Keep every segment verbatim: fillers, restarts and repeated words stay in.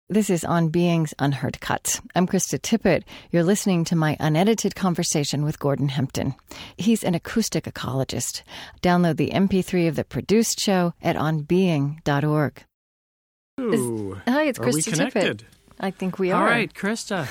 This is On Being's Unheard Cuts. I'm Krista Tippett. You're listening to my unedited conversation with Gordon Hempton. He's an acoustic ecologist. Download the M P three of the produced show at on being dot org. Ooh. Is, hi, it's Krista Are we connected? Tippett. I think we are. All right, Krista.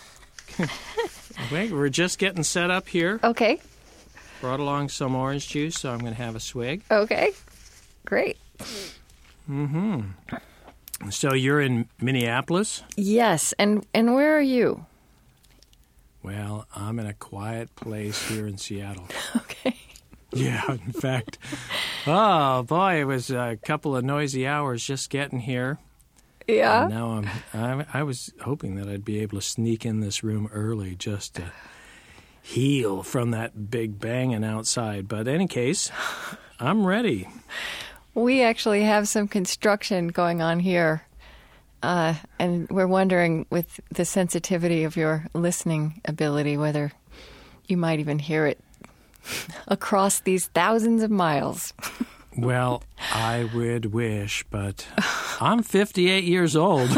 Wait, we're just getting set up here. Okay. Brought along some orange juice, so I'm going to have a swig. Okay. Great. Mm-hmm. So you're in Minneapolis? Yes. And, and where are you? Well, I'm in a quiet place here in Seattle. Okay. Yeah, in fact. Oh, boy, it was a couple of noisy hours just getting here. Yeah? And now I'm, I'm, I was hoping that I'd be able to sneak in this room early just to heal from that big banging outside. But in any case, I'm ready. We actually have some construction going on here, uh, and we're wondering, with the sensitivity of your listening ability, whether you might even hear it across these thousands of miles. Well, I would wish, but I'm fifty-eight years old.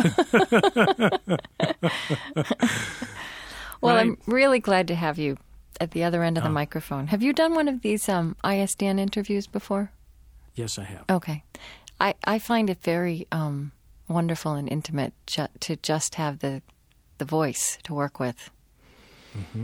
Well, Right. I'm really glad to have you at the other end of the Oh. microphone. Have you done one of these um, I S D N interviews before? Yes, I have. Okay. I, I find it very um, wonderful and intimate ju- to just have the the voice to work with. Mm-hmm.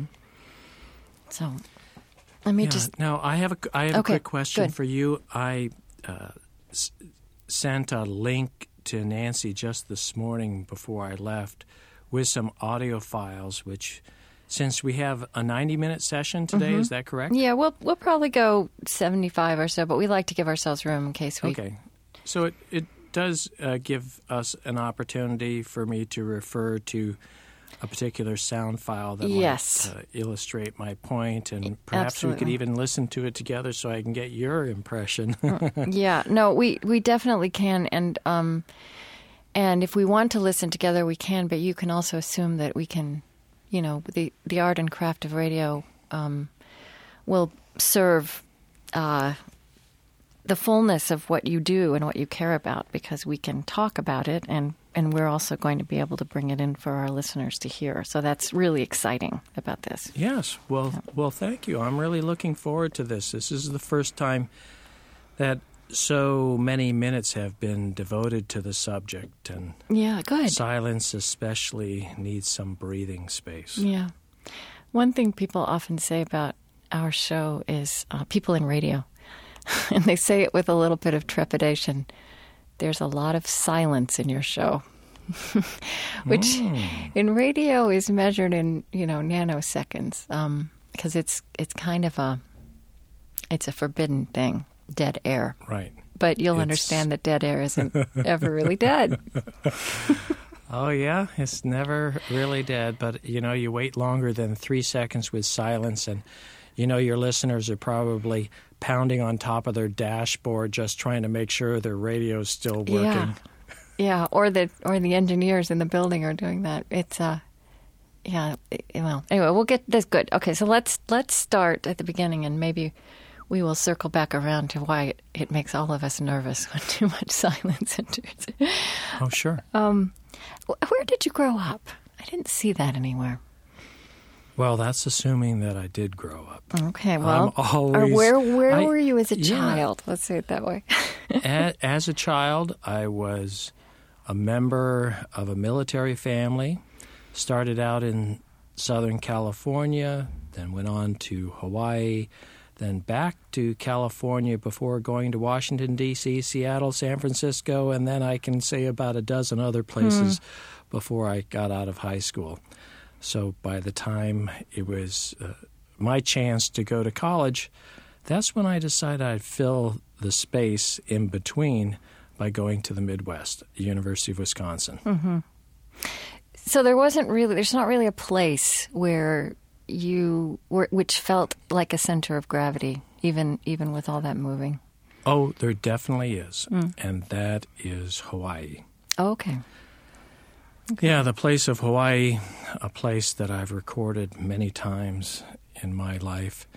So let me Yeah, just... now, I have a, I have Okay, a quick question good. for you. I uh, s- sent a link to Nancy just this morning before I left with some audio files, which, since we have a ninety-minute session today, Mm-hmm. is that correct? Yeah, we'll we'll probably go seventy-five or so, but we like to give ourselves room in case we... Okay. So it, it does uh, give us an opportunity for me to refer to a particular sound file that Yes. might uh, illustrate my point, and perhaps we could Absolutely. even listen to it together so I can get your impression. Yeah, no, we, we definitely can, and um, and if we want to listen together, we can. But you can also assume that we can, you know, the the art and craft of radio um, will serve uh, the fullness of what you do and what you care about, because we can talk about it, and and we're also going to be able to bring it in for our listeners to hear. So that's really exciting about this. Yes. Well, well, thank you. I'm really looking forward to this. This is the first time that so many minutes have been devoted to the subject, and Yeah, good. silence especially needs some breathing space. Yeah. One thing people often say about our show is uh, people in radio, and they say it with a little bit of trepidation. There's a lot of silence in your show, which Mm. in radio is measured in, you know, nanoseconds, um, because it's it's kind of a it's a forbidden thing, dead air. Right. But you'll It's- understand that dead air isn't ever really dead. Oh, yeah, it's never really dead, but, you know, you wait longer than three seconds with silence, and, you know, your listeners are probably pounding on top of their dashboard just trying to make sure their radio's still working. Yeah. Yeah, or the or the engineers in the building are doing that. It's uh yeah, it- well, anyway, we'll get this good. Okay, so let's let's start at the beginning, and maybe we will circle back around to why it, it makes all of us nervous when too much silence enters. Oh, sure. Um, wh- where did you grow up? I didn't see that anywhere. Well, that's assuming that I did grow up. Okay, well, I'm always, or where where I- were you as a yeah. child? Let's say it that way. A- As a child, I was a member of a military family. Started out in Southern California, then went on to Hawaii, then back to California before going to Washington, D C, Seattle, San Francisco, and then I can say about a dozen other places before I got out of high school. So by the time it was uh, my chance to go to college, that's when I decided I'd fill the space in between by going to the Midwest, the University of Wisconsin. Mm-hmm. So there wasn't really, there's not really a place where you were, which felt like a center of gravity, even even with all that moving. Oh, there definitely is, and that is Hawaii. Oh, okay. Okay. Yeah, the place of Hawaii, a place that I've recorded many times in my life,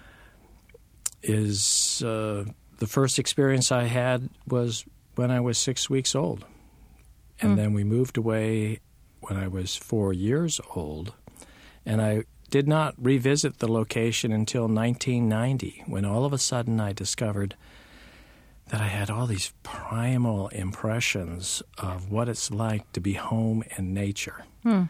is uh, the first experience I had was when I was six weeks old. And Mm. then we moved away when I was four years old. And I did not revisit the location until nineteen ninety, when all of a sudden I discovered that I had all these primal impressions of what it's like to be home in nature. Hmm.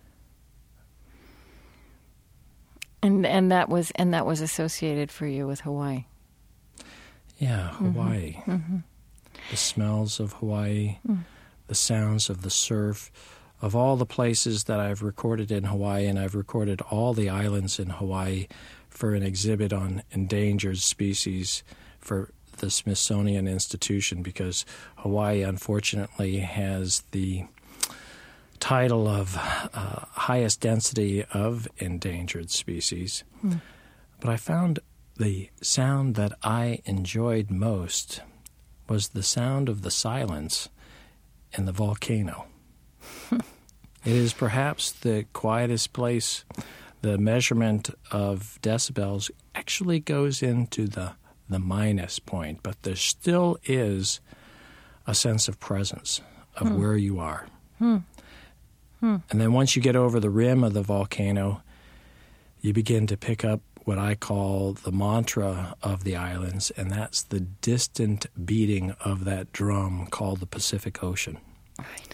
And and that was and that was associated for you with Hawaii. Yeah, Hawaii. Mm-hmm. Mm-hmm. The smells of Hawaii, Mm. the sounds of the surf, of all the places that I've recorded in Hawaii, and I've recorded all the islands in Hawaii for an exhibit on endangered species for the Smithsonian Institution, because Hawaii, unfortunately, has the title of uh, highest density of endangered species. Mm. But I found the sound that I enjoyed most was the sound of the silence in the volcano. It is perhaps the quietest place. The measurement of decibels actually goes into the, the minus point, but there still is a sense of presence of Hmm. where you are. Hmm. Hmm. And then once you get over the rim of the volcano, you begin to pick up what I call the mantra of the islands, and that's the distant beating of that drum called the Pacific Ocean. Right.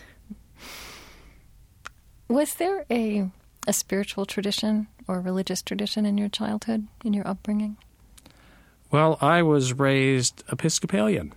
Was there a a spiritual tradition or religious tradition in your childhood, in your upbringing? Well, I was raised Episcopalian.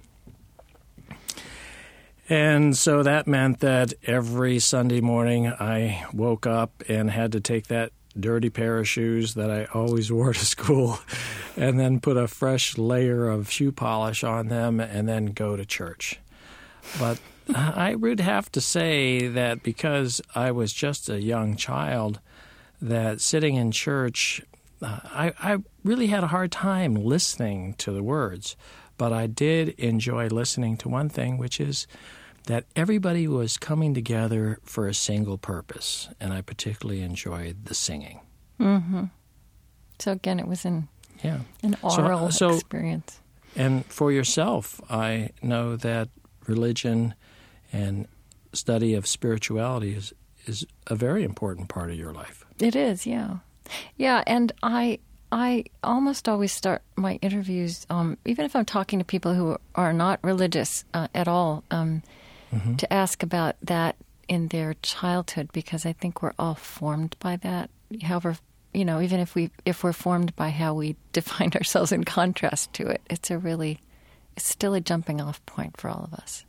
And so that meant that every Sunday morning I woke up and had to take that dirty pair of shoes that I always wore to school and then put a fresh layer of shoe polish on them and then go to church. But I would have to say that because I was just a young child, that sitting in church, uh, I, I really had a hard time listening to the words. But I did enjoy listening to one thing, which is that everybody was coming together for a single purpose, and I particularly enjoyed the singing. Mm-hmm. So again, it was an, Yeah. an oral so, so, experience. And for yourself, I know that religion and study of spirituality is, is a very important part of your life. It is, yeah. Yeah, and I I almost always start my interviews, um, even if I'm talking to people who are not religious uh, at all, um, mm-hmm. to ask about that in their childhood, because I think we're all formed by that. However, you know, even if we if we're formed by how we define ourselves in contrast to it, it's a really it's still a jumping off point for all of us.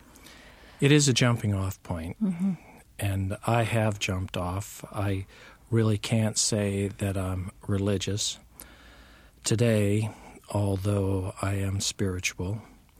It is a jumping off point, mm-hmm. and I have jumped off. I really can't say that I'm religious today, although I am spiritual.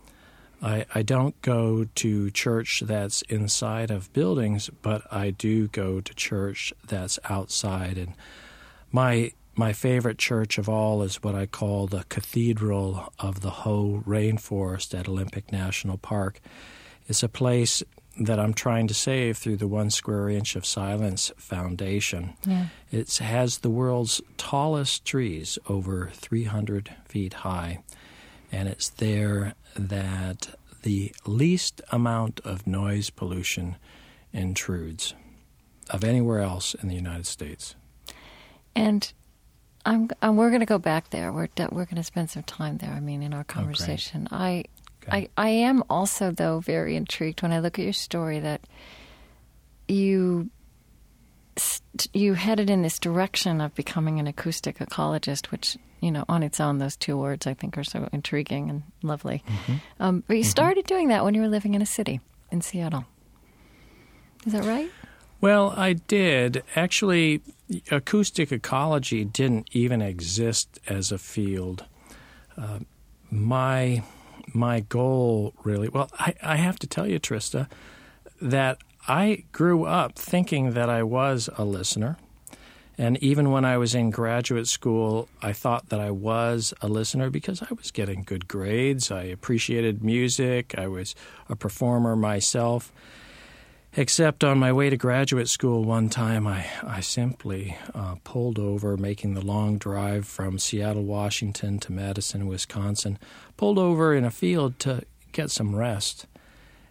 I, I don't go to church that's inside of buildings, but I do go to church that's outside. And my my favorite church of all is what I call the Cathedral of the Hoh Rainforest at Olympic National Park. It's a place that I'm trying to save through the One Square Inch of Silence Foundation. Yeah. It has the world's tallest trees, over three hundred feet high, and it's there that the least amount of noise pollution intrudes of anywhere else in the United States. And I'm, I'm we're going to go back there. We're we're going to spend some time there. I mean, in our conversation, oh, I. Okay. I, I am also, though, very intrigued when I look at your story that you you headed in this direction of becoming an acoustic ecologist, which, you know, on its own, those two words I think are so intriguing and lovely. Mm-hmm. Um, but you mm-hmm. started doing that when you were living in a city in Seattle. Is that right? Well, I did. Actually, acoustic ecology didn't even exist as a field. Uh, my... My goal, really, well, I, I have to tell you, Trista, that I grew up thinking that I was a listener. And even when I was in graduate school, I thought that I was a listener because I was getting good grades. I appreciated music. I was a performer myself. Except on my way to graduate school one time, I, I simply uh, pulled over, making the long drive from Seattle, Washington to Madison, Wisconsin, pulled over in a field to get some rest.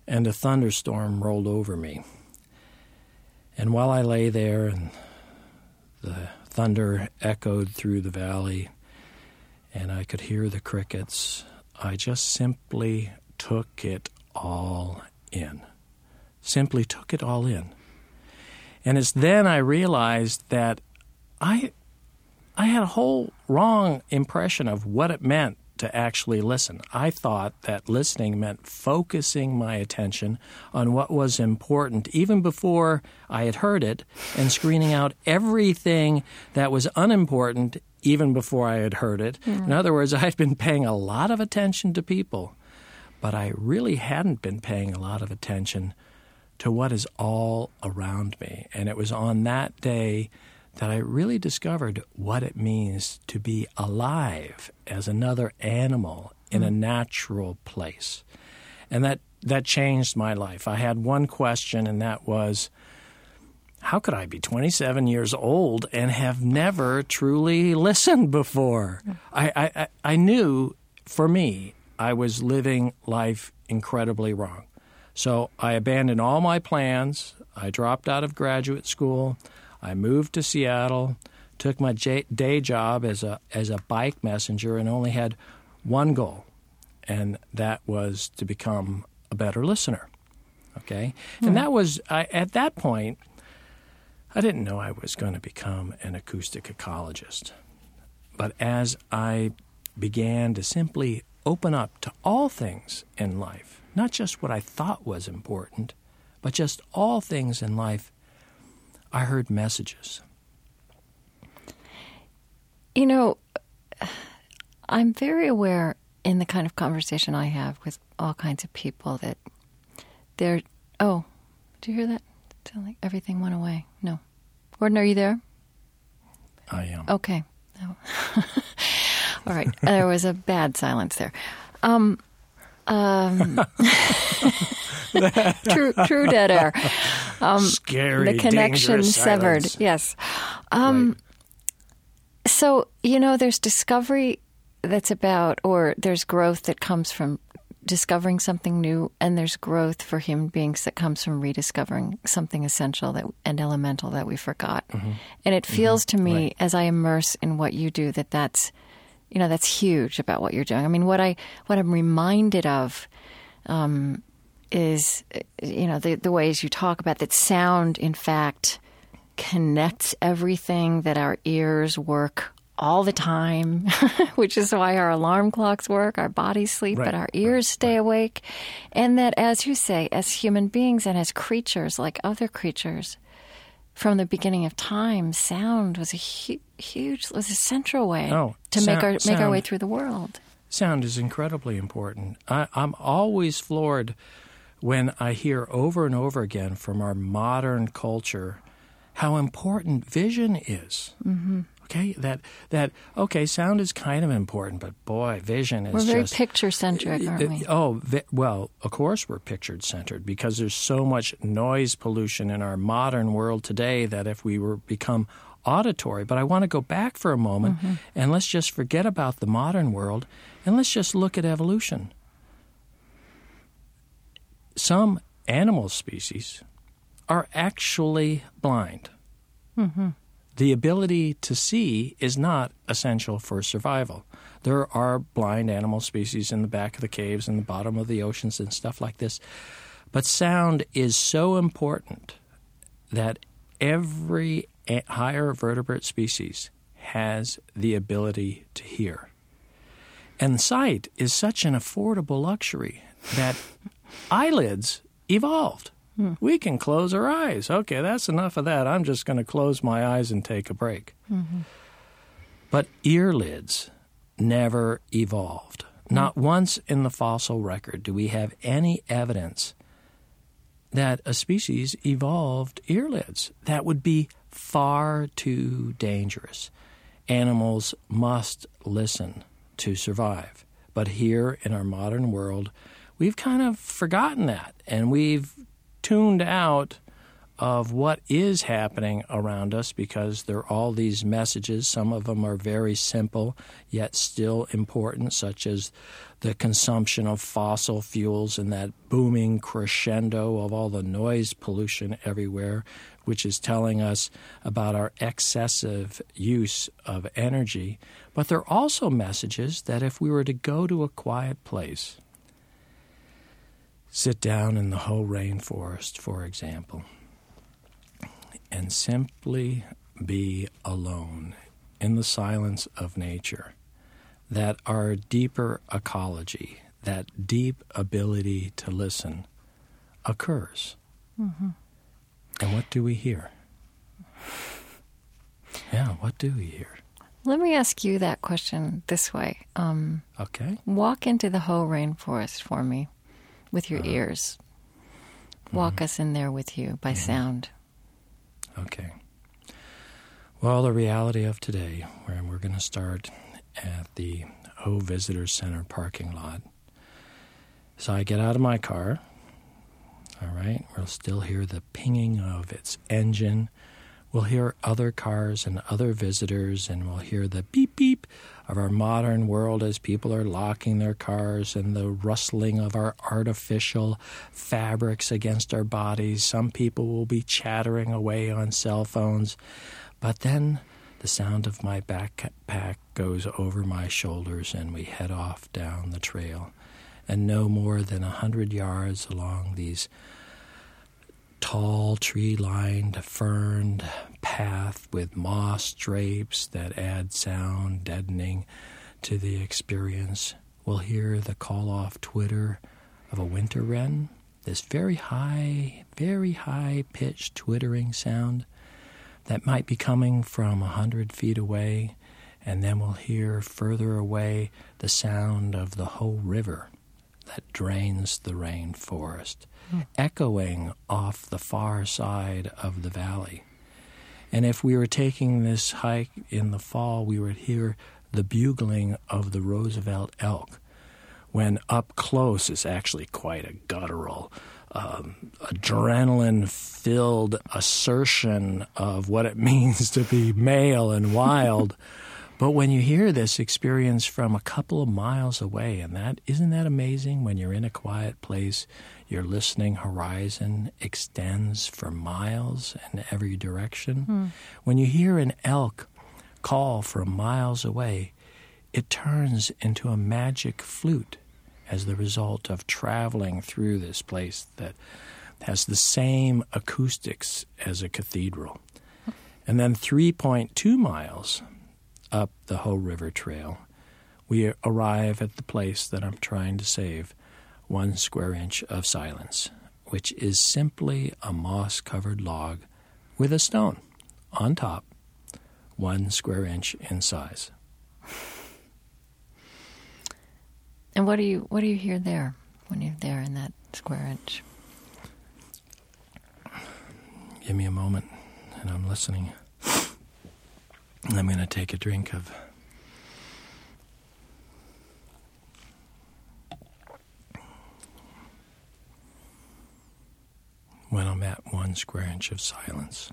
and a thunderstorm rolled over me. And while I lay there and the thunder echoed through the valley and I could hear the crickets, I just simply took it all in. Simply took it all in. And it's then I realized that I I had a whole wrong impression of what it meant to actually listen. I thought that listening meant focusing my attention on what was important even before I had heard it and screening out everything that was unimportant even before I had heard it. Mm. In other words, I'd been paying a lot of attention to people, but I really hadn't been paying a lot of attention to what is all around me. And it was on that day that I really discovered what it means to be alive as another animal in mm. a natural place. And that, that changed my life. I had one question, and that was, how could I be twenty-seven years old and have never truly listened before? Mm. I, I, I knew, for me, I was living life incredibly wrong. So I abandoned all my plans. I dropped out of graduate school. I moved to Seattle, took my j- day job as a as a bike messenger, and only had one goal, and that was to become a better listener. Okay, mm. and that was I, at that point, I didn't know I was going to become an acoustic ecologist, but as I began to simply open up to all things in life, not just what I thought was important, but just all things in life, I heard messages. You know, I'm very aware in the kind of conversation I have with all kinds of people that they're, oh, do you hear that? It sounded like everything went away. No. Gordon, are you there? I am. Okay. No. All right. There was a bad silence there. Um, um, true, true dead air. Um, Scary, the connection severed. Silence. Yes. Um, right. So, you know, there's discovery that's about, or there's growth that comes from discovering something new, and there's growth for human beings that comes from rediscovering something essential that and elemental that we forgot. Mm-hmm. And it feels mm-hmm. to me, right. as I immerse in what you do, that that's, you know, that's huge about what you're doing. I mean, what I what I'm reminded of um, is, you know, the the ways you talk about that sound, in fact, connects everything, that our ears work all the time, which is why our alarm clocks work, our bodies sleep, right, but our ears right, stay right. awake. And that, as you say, as human beings and as creatures like other creatures, from the beginning of time, sound was a hu- huge, was a central way oh, to sound, make our make sound, our way through the world. Sound is incredibly important. I, I'm always floored when I hear over and over again from our modern culture how important vision is. Mm-hmm. Okay, that that okay, sound is kind of important, but boy, vision is we're very just picture centric, aren't we? Oh, vi- well, of course we're picture centered because there's so much noise pollution in our modern world today that if we were become auditory. But I want to go back for a moment mm-hmm. and let's just forget about the modern world and let's just look at evolution. Some animal species are actually blind. Mm-hmm. The ability to see is not essential for survival. There are blind animal species in the back of the caves and the bottom of the oceans and stuff like this. But sound is so important that every higher vertebrate species has the ability to hear. And sight is such an affordable luxury that eyelids evolved. Hmm. We can close our eyes. Okay, that's enough of that. I'm just going to close my eyes and take a break. Mm-hmm. But earlids never evolved. Mm-hmm. Not once in the fossil record do we have any evidence that a species evolved earlids. That would be far too dangerous. Animals must listen to survive. But here in our modern world, we've kind of forgotten that, and we've tuned out of what is happening around us, because there are all these messages. Some of them are very simple, yet still important, such as the consumption of fossil fuels and that booming crescendo of all the noise pollution everywhere, which is telling us about our excessive use of energy. But there are also messages that if we were to go to a quiet place, sit down in the Hoh rainforest, for example, and simply be alone in the silence of nature, that our deeper ecology, that deep ability to listen, occurs. Mm-hmm. And what do we hear? Yeah, what do we hear? Let me ask you that question this way. Um, okay. Walk into the Hoh rainforest for me with your uh, ears. Walk mm-hmm. us in there with you by mm-hmm. sound. Okay. Well, the reality of today, where we're going to start at the Hoh Visitor Center parking lot. So I get out of my car. All right. We'll still hear the pinging of its engine. We'll hear other cars and other visitors, and we'll hear the beep beep of our modern world as people are locking their cars, and the rustling of our artificial fabrics against our bodies. Some people will be chattering away on cell phones. But then the sound of my backpack goes over my shoulders, and we head off down the trail. And no more than a hundred yards along these tall, tree-lined, ferned path with moss drapes that add sound deadening to the experience, we'll hear the call-off twitter of a winter wren, this very high, very high-pitched twittering sound that might be coming from a hundred feet away, and then we'll hear further away the sound of the Hoh River that drains the rainforest, mm. echoing off the far side of the valley. And if we were taking this hike in the fall, we would hear the bugling of the Roosevelt elk, when up close is actually quite a guttural, um, adrenaline-filled assertion of what it means to be male and wild. But when you hear this experience from a couple of miles away, and that isn't that amazing? When you're in a quiet place, your listening horizon extends for miles in every direction. Hmm. When you hear an elk call from miles away, it turns into a magic flute as the result of traveling through this place that has the same acoustics as a cathedral. And then three point two miles up the Hoh River Trail, we arrive at the place that I'm trying to save, one square inch of silence, which is simply a moss-covered log with a stone on top, one square inch in size. And what do you what do you hear there when you're there in that square inch? Give me a moment, and I'm listening. I'm going to take a drink of when I'm at one square inch of silence.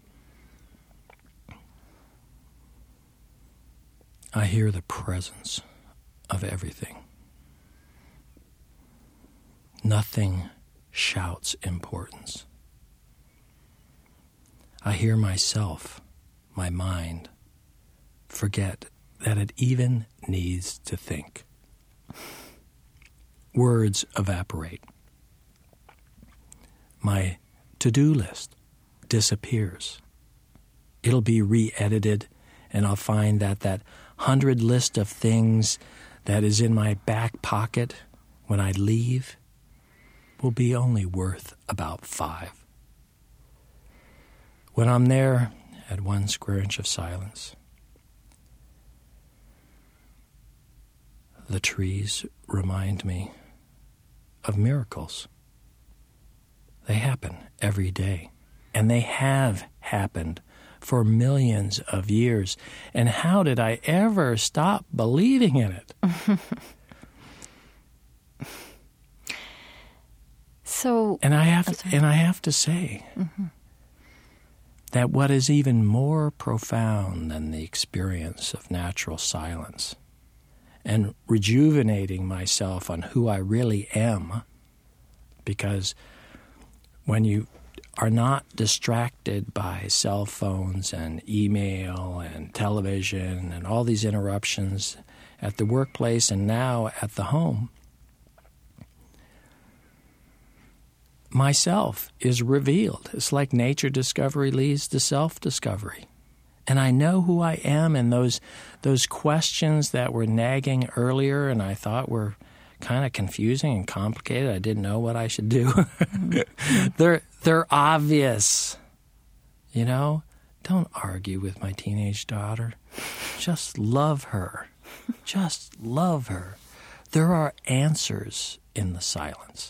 I hear the presence of everything. Nothing shouts importance. I hear myself, my mind, forget that it even needs to think. Words evaporate. My to-do list disappears. It'll be re-edited, and I'll find that that hundred list of things that is in my back pocket when I leave will be only worth about five. When I'm there at one square inch of silence, the trees remind me of miracles. They happen every day, and they have happened for millions of years. And how did I ever stop believing in it? so, and I have to, and I have to say, mm-hmm. that what is even more profound than the experience of natural silence and rejuvenating myself on who I really am, because when you are not distracted by cell phones and email and television and all these interruptions at the workplace and now at the home, myself is revealed. It's like nature discovery leads to self-discovery. And I know who I am, and those those questions that were nagging earlier and I thought were kind of confusing and complicated, I didn't know what I should do. Mm-hmm. they're they're obvious. You know, don't argue with my teenage daughter. Just love her. Just love her. There are answers in the silence.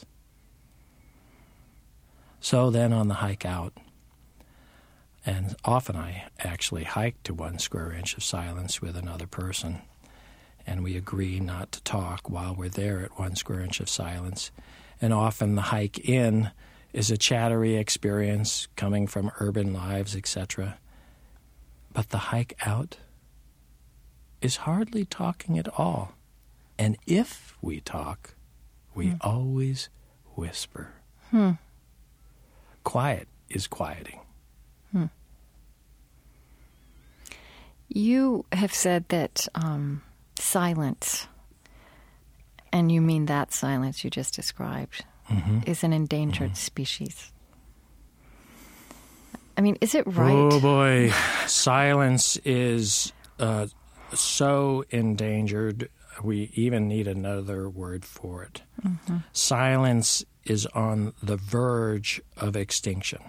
So then on the hike out, and often I actually hike to one square inch of silence with another person, and we agree not to talk while we're there at one square inch of silence. And often the hike in is a chattery experience coming from urban lives, et cetera. But the hike out is hardly talking at all. And if we talk, we hmm. always whisper. Hmm. Quiet is quieting. Hmm. You have said that um, silence, and you mean that silence you just described, mm-hmm. is an endangered mm-hmm. species. I mean, is it right? Oh, boy. Silence is uh, so endangered, we even need another word for it. Mm-hmm. Silence is on the verge of extinction.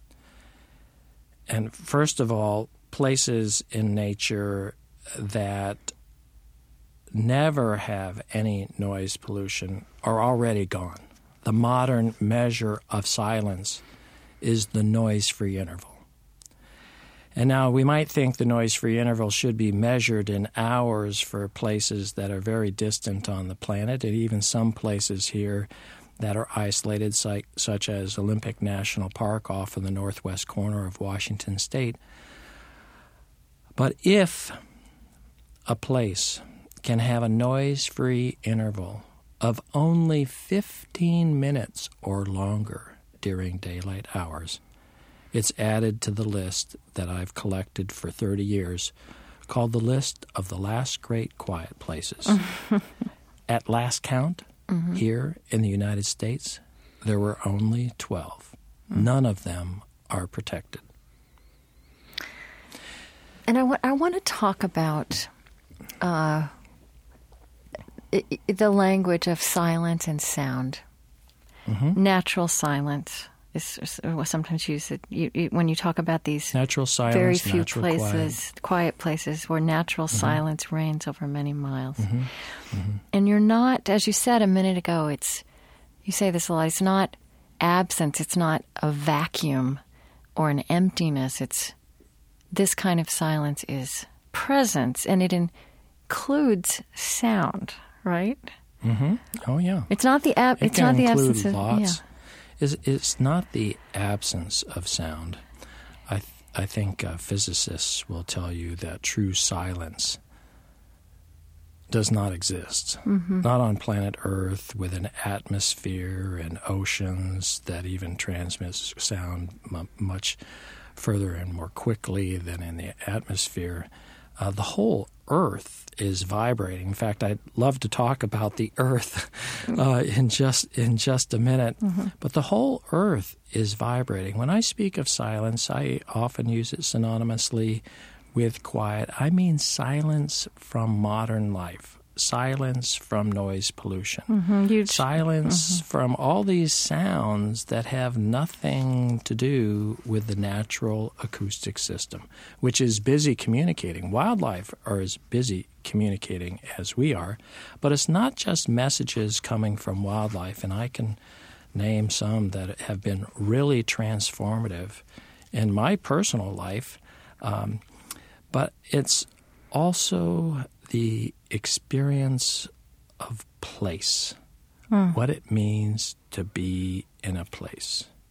And first of all, places in nature that never have any noise pollution are already gone. The modern measure of silence is the noise-free interval. And now we might think the noise-free interval should be measured in hours for places that are very distant on the planet, and even some places here that are isolated, such as Olympic National Park off in the northwest corner of Washington State. But if a place can have a noise-free interval of only fifteen minutes or longer during daylight hours, it's added to the list that I've collected for thirty years, called the List of the Last Great Quiet Places. At last count, mm-hmm. here in the United States, there were only twelve. Mm-hmm. None of them are protected. And I, w- I want to talk about uh, I- the language of silence and sound. Mm-hmm. Natural silence is sometimes used you, you, when you talk about these natural silence, very few natural places, quiet. quiet places where natural mm-hmm. silence reigns over many miles. Mm-hmm. Mm-hmm. And you're not, as you said a minute ago, it's you say this a lot, it's not absence, it's not a vacuum or an emptiness. It's this kind of silence is presence, and it includes sound, right? Mm-hmm. Oh, yeah. It's not the ab- it It's not the absence of lots. Yeah. It's, it's not the absence of sound. I th- I think uh, physicists will tell you that true silence does not exist. Mm-hmm. Not on planet Earth with an atmosphere and oceans that even transmit sound m- much further and more quickly than in the atmosphere. Uh, the whole Earth is vibrating. In fact, I'd love to talk about the Earth uh, in just in just a minute. Mm-hmm. But the whole Earth is vibrating. When I speak of silence, I often use it synonymously with quiet. I mean silence from modern life. Silence from noise pollution. Mm-hmm. Silence mm-hmm. from all these sounds that have nothing to do with the natural acoustic system, which is busy communicating. Wildlife are as busy communicating as we are, but it's not just messages coming from wildlife, and I can name some that have been really transformative in my personal life, um, but it's also the experience of place, hmm. what it means to be in a place.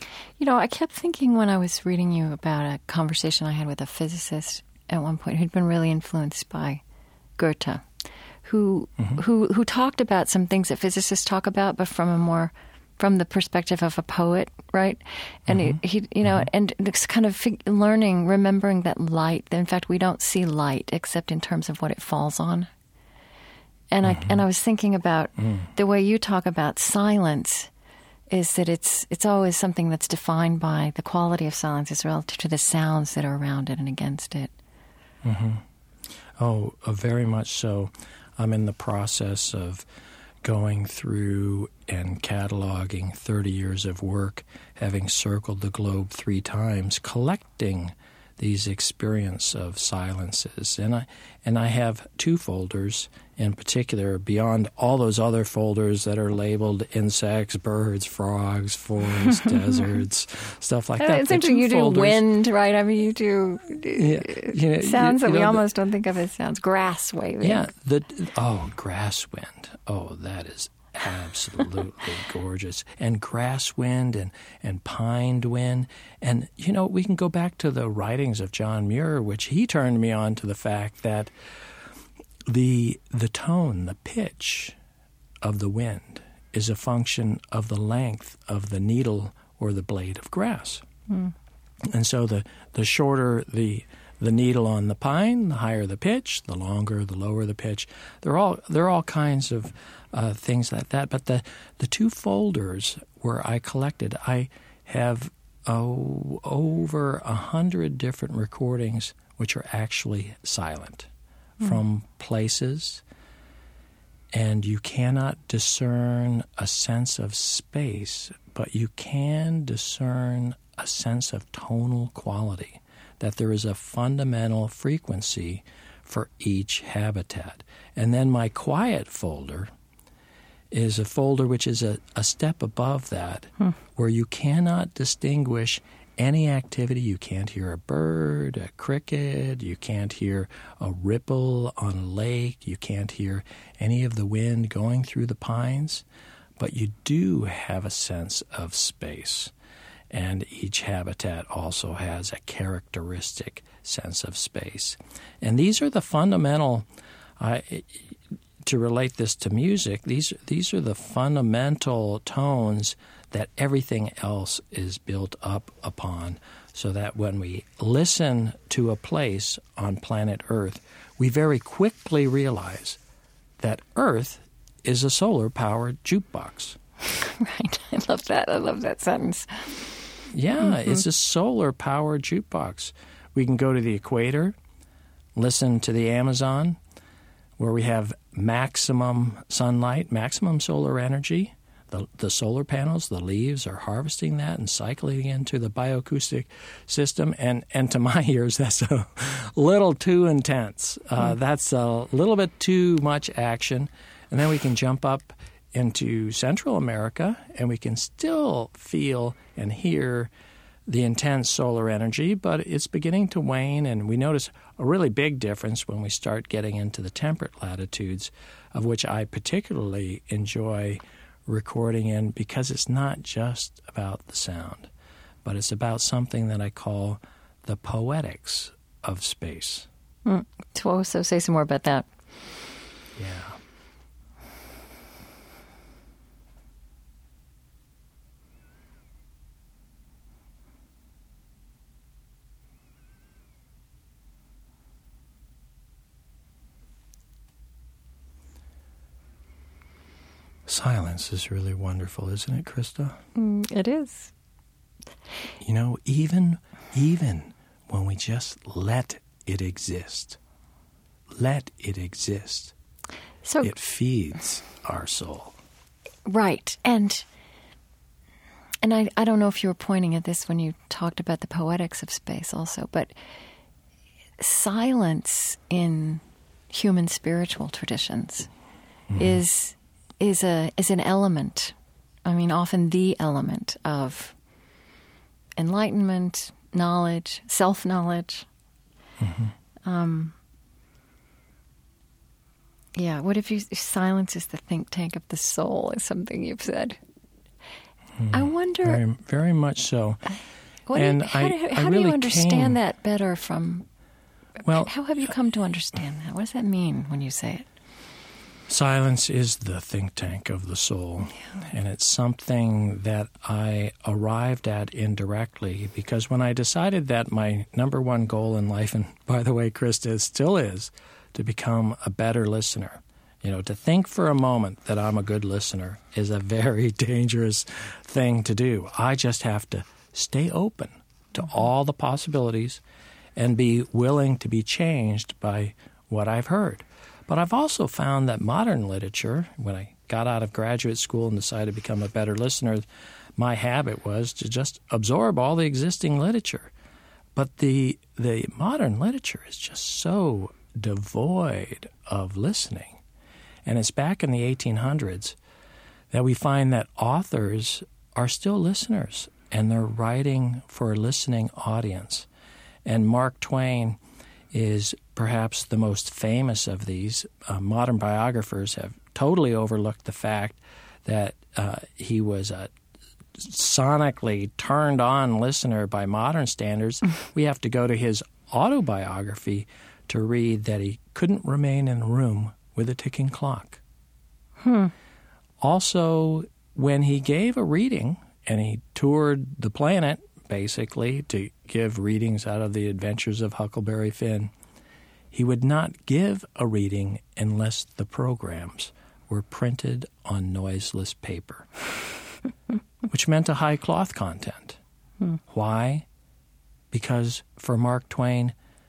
You know, I kept thinking when I was reading you about a conversation I had with a physicist at one point who'd been really influenced by Goethe, who mm-hmm. who who talked about some things that physicists talk about, but from a more from the perspective of a poet, right? And mm-hmm. he, he, you know, mm-hmm. and it's kind of fig- learning, remembering that light. In fact, we don't see light except in terms of what it falls on. And mm-hmm. I and I was thinking about mm. the way you talk about silence. Is that it's it's always something that's defined by the quality of silence is relative to the sounds that are around it and against it. Mm-hmm. Oh, uh, very much so. I'm in the process of going through and cataloging thirty years of work, having circled the globe three times, collecting these experience of silences. And I and I have two folders in particular, beyond all those other folders that are labeled insects, birds, frogs, forests, deserts, stuff like that. It's interesting you folders, do wind, right? I mean, you do yeah, you know, sounds you, that you we know, almost the, don't think of as sounds. Grass waving. Yeah. The oh, grass wind. Oh, that is absolutely gorgeous. And grass wind and, and pine wind. And, you know, we can go back to the writings of John Muir, which he turned me on to the fact that the the tone, the pitch of the wind is a function of the length of the needle or the blade of grass. Mm. And so the, the shorter the the needle on the pine, the higher the pitch, the longer, the lower the pitch. They're all they're all kinds of uh, things like that. But the, the two folders where I collected, I have oh, over a hundred different recordings which are actually silent mm. from places, and you cannot discern a sense of space, but you can discern a sense of tonal quality, that there is a fundamental frequency for each habitat. And then my quiet folder is a folder which is a, a step above that, hmm. where you cannot distinguish any activity. You can't hear a bird, a cricket, you can't hear a ripple on a lake, you can't hear any of the wind going through the pines, but you do have a sense of space. And each habitat also has a characteristic sense of space. And these are the fundamental, uh, to relate this to music, these, these are the fundamental tones that everything else is built up upon, so that when we listen to a place on planet Earth, we very quickly realize that Earth is a solar-powered jukebox. Right. I love that. I love that sentence. Yeah, mm-hmm. It's a solar-powered jukebox. We can go to the equator, listen to the Amazon, where we have maximum sunlight, maximum solar energy. The, the solar panels, the leaves are harvesting that and cycling into the bioacoustic system. And, and to my ears, that's a little too intense. Uh, mm. That's a little bit too much action. And then we can jump up into Central America, and we can still feel and hear the intense solar energy, but it's beginning to wane, and we notice a really big difference when we start getting into the temperate latitudes, of which I particularly enjoy recording in, because it's not just about the sound, but it's about something that I call the poetics of space. Mm. So, so say some more about that. Yeah. Silence is really wonderful, isn't it, Krista? Mm, it is. You know, even even when we just let it exist, let it exist, so it feeds our soul. Right. And and I, I don't know if you were pointing at this when you talked about the poetics of space also, but silence in human spiritual traditions mm-hmm. is... is a is an element, I mean, often the element of enlightenment, knowledge, self-knowledge. Mm-hmm. Um, yeah, what if you if silence is the think tank of the soul, is something you've said. I wonder... Very, very much so. What do and you, how I, do, I how do really you understand came, that better from... Well, how have you come to understand that? What does that mean when you say it? Silence is the think tank of the soul, yeah. And it's something that I arrived at indirectly because when I decided that my number one goal in life, and by the way, Krista, it still is, to become a better listener. You know, to think for a moment that I'm a good listener is a very dangerous thing to do. I just have to stay open to mm-hmm. all the possibilities and be willing to be changed by what I've heard. But I've also found that modern literature, when I got out of graduate school and decided to become a better listener, my habit was to just absorb all the existing literature. But the the modern literature is just so devoid of listening. And it's back in the eighteen hundreds that we find that authors are still listeners, and they're writing for a listening audience. And Mark Twain is perhaps the most famous of these. Uh, modern biographers have totally overlooked the fact that uh, he was a sonically turned-on listener by modern standards. We have to go to his autobiography to read that he couldn't remain in a room with a ticking clock. Hmm. Also, when he gave a reading, and he toured the planet, basically, to give readings out of the Adventures of Huckleberry Finn, he would not give a reading unless the programs were printed on noiseless paper, which meant a high cloth content. Hmm. Why? Because for Mark Twain,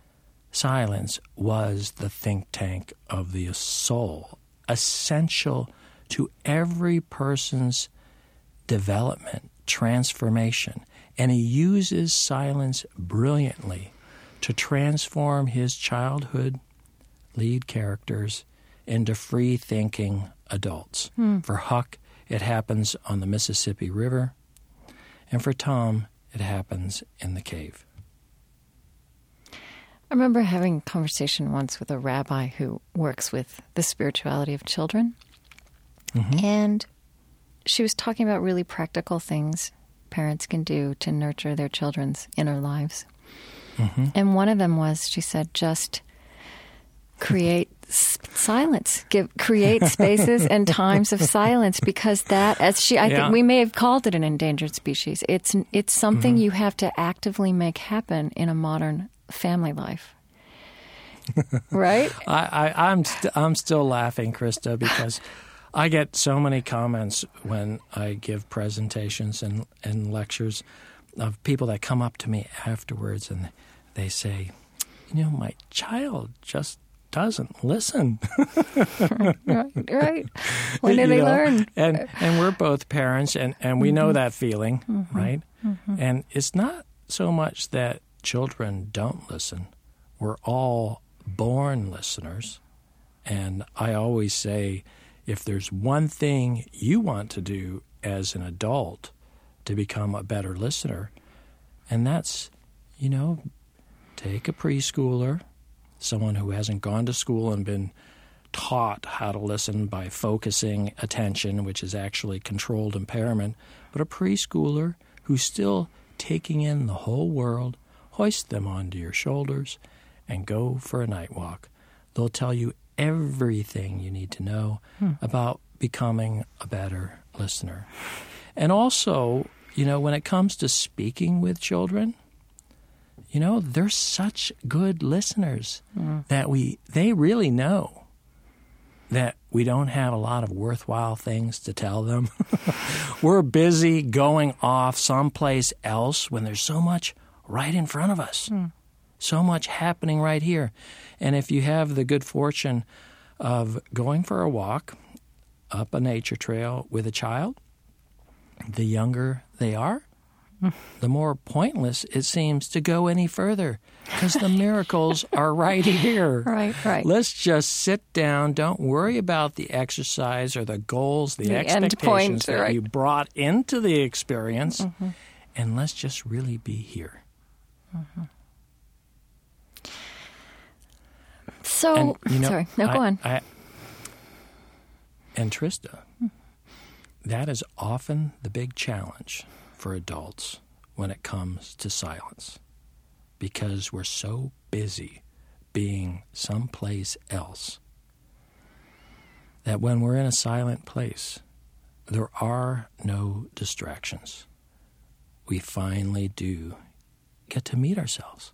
silence was the think tank of the soul, essential to every person's development, transformation. And he uses silence brilliantly to transform his childhood lead characters into free-thinking adults. Hmm. For Huck, it happens on the Mississippi River, and for Tom, it happens in the cave. I remember having a conversation once with a rabbi who works with the spirituality of children, mm-hmm. and she was talking about really practical things parents can do to nurture their children's inner lives. Mm-hmm. And one of them was, she said, just create s- silence, give create spaces and times of silence, because that, as she, I yeah. think we may have called it an endangered species. It's it's something mm-hmm. you have to actively make happen in a modern family life, right? I, I I'm st- I'm still laughing, Krista, because I get so many comments when I give presentations and, and lectures of people that come up to me afterwards and they say, you know, my child just doesn't listen. right, right. When did they know? learn? And and we're both parents, and, and we mm-hmm. know that feeling, mm-hmm. right? Mm-hmm. And it's not so much that children don't listen. We're all born listeners. And I always say, if there's one thing you want to do as an adult to become a better listener, and that's, you know, take a preschooler, someone who hasn't gone to school and been taught how to listen by focusing attention, which is actually controlled impairment, but a preschooler who's still taking in the whole world, hoist them onto your shoulders and go for a night walk. They'll tell you everything you need to know hmm. about becoming a better listener. And also, you know, when it comes to speaking with children, you know, they're such good listeners mm. that we they really know that we don't have a lot of worthwhile things to tell them. We're busy going off someplace else when there's so much right in front of us, mm. so much happening right here. And if you have the good fortune of going for a walk up a nature trail with a child, the younger they are, the more pointless it seems to go any further, because the miracles are right here. Right, right. Let's just sit down. Don't worry about the exercise or the goals, the, the expectations that right. you brought into the experience, mm-hmm. and let's just really be here. Mm-hmm. So, and, you know, sorry, no, I, go on. I, and Trista, that is often the big challenge for adults when it comes to silence, because we're so busy being someplace else that when we're in a silent place, there are no distractions. We finally do get to meet ourselves.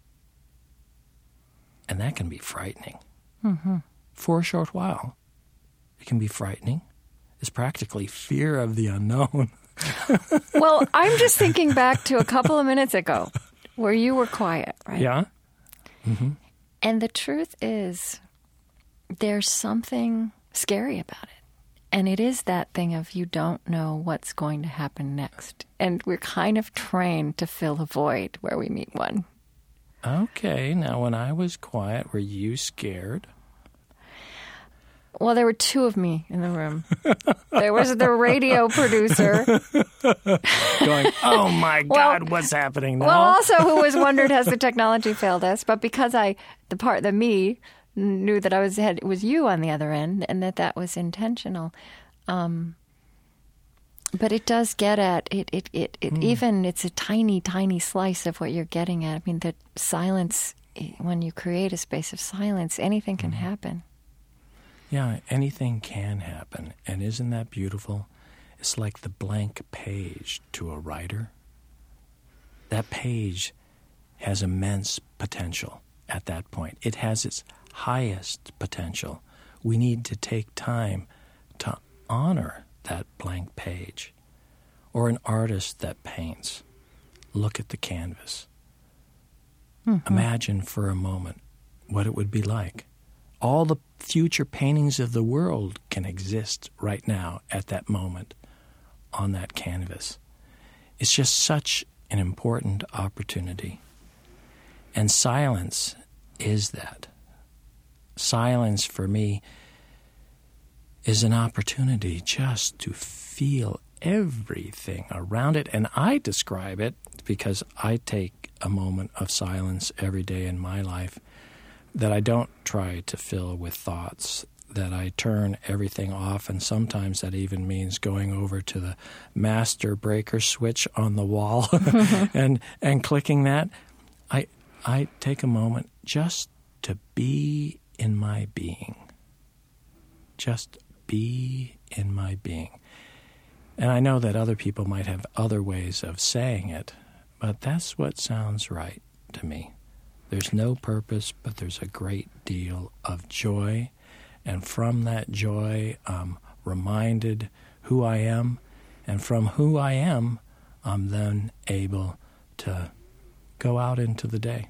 And that can be frightening. Mm-hmm. For a short while, it can be frightening. It's practically fear of the unknown. Well, I'm just thinking back to a couple of minutes ago where you were quiet, right? Yeah. Mm-hmm. And the truth is, there's something scary about it. And it is that thing of you don't know what's going to happen next. And we're kind of trained to fill a void where we meet one. Okay. Now, when I was quiet, were you scared? Well, there were two of me in the room. There was the radio producer. Going, oh, my God, well, what's happening now? Well, also, who was wondered, has the technology failed us? But because I, the part, the me, knew that I was had it was you on the other end, and that that was intentional. Um, but it does get at it. It it, it mm. even it's a tiny, tiny slice of what you're getting at. I mean, the silence. When you create a space of silence, anything can mm. happen. Yeah, anything can happen, and isn't that beautiful? It's like the blank page to a writer. That page has immense potential at that point. It has its highest potential. We need to take time to honor that blank page. Or an artist that paints. Look at the canvas. Mm-hmm. Imagine for a moment what it would be like. All the future paintings of the world can exist right now at that moment on that canvas. It's just such an important opportunity. And silence is that. Silence for me is an opportunity just to feel everything around it. And I describe it, because I take a moment of silence every day in my life, that I don't try to fill with thoughts, that I turn everything off, and sometimes that even means going over to the master breaker switch on the wall and and clicking that. I I take a moment just to be in my being. Just be in my being. And I know that other people might have other ways of saying it, but that's what sounds right to me. There's no purpose, but there's a great deal of joy. And from that joy, I'm reminded who I am. And from who I am, I'm then able to go out into the day.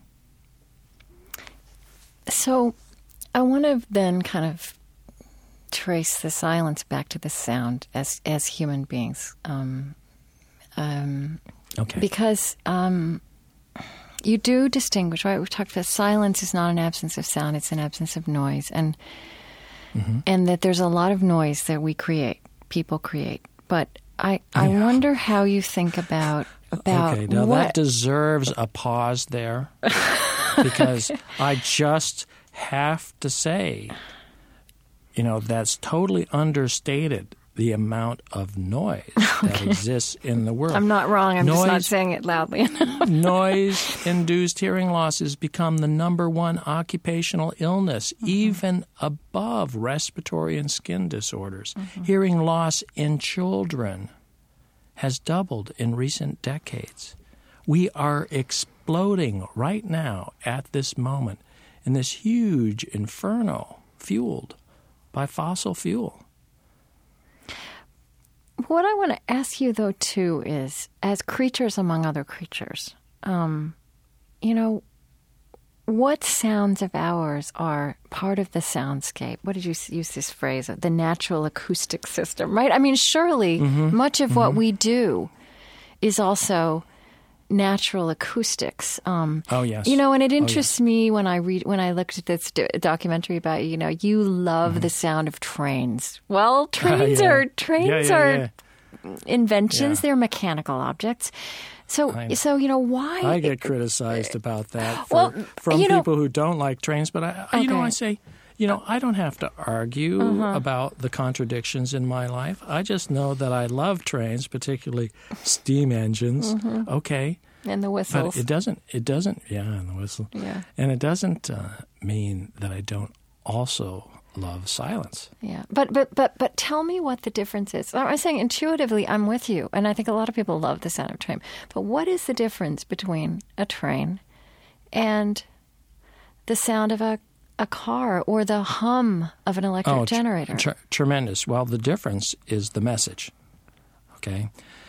So I want to then kind of trace the silence back to the sound as as human beings. Um, um, okay. Because... Um, You do distinguish, right? We've talked about silence is not an absence of sound, it's an absence of noise. And mm-hmm. and that there's a lot of noise that we create, people create. But I, I yeah. wonder how you think about, about okay, now what... that deserves a pause there. Because okay. I just have to say, you know, that's totally understated, the amount of noise okay. that exists in the world. I'm not wrong. I'm noise, just not saying it loudly enough. Noise-induced hearing loss has become the number one occupational illness, mm-hmm. even above respiratory and skin disorders. Mm-hmm. Hearing loss in children has doubled in recent decades. We are exploding right now at this moment in this huge inferno fueled by fossil fuel. What I want to ask you, though, too, is as creatures among other creatures, um, you know, what sounds of ours are part of the soundscape? What did you use this phrase, the natural acoustic system, right? I mean, surely mm-hmm. much of mm-hmm. what we do is also natural acoustics. Um, oh, yes. You know, and it interests oh, yes. me when I read, when I looked at this do- documentary about, you know, you love mm-hmm. the sound of trains. Well, trains uh, yeah. are, trains yeah, yeah, are yeah. inventions. Yeah. They're mechanical objects. So, so you know, why? I get criticized about that for, well, from you know, people who don't like trains. But, I, okay. you know, I say, You know, I don't have to argue uh-huh. about the contradictions in my life. I just know that I love trains, particularly steam engines. Mm-hmm. Okay. And the whistles. But it doesn't, it doesn't, yeah, and the whistle. Yeah. And it doesn't uh, mean that I don't also love silence. Yeah. But, but, but, but tell me what the difference is. I'm saying intuitively, I'm with you. And I think a lot of people love the sound of a train. But what is the difference between a train and the sound of a a car or the hum of an electric oh, generator? Tr- tremendous. Well, the difference is the message, okay?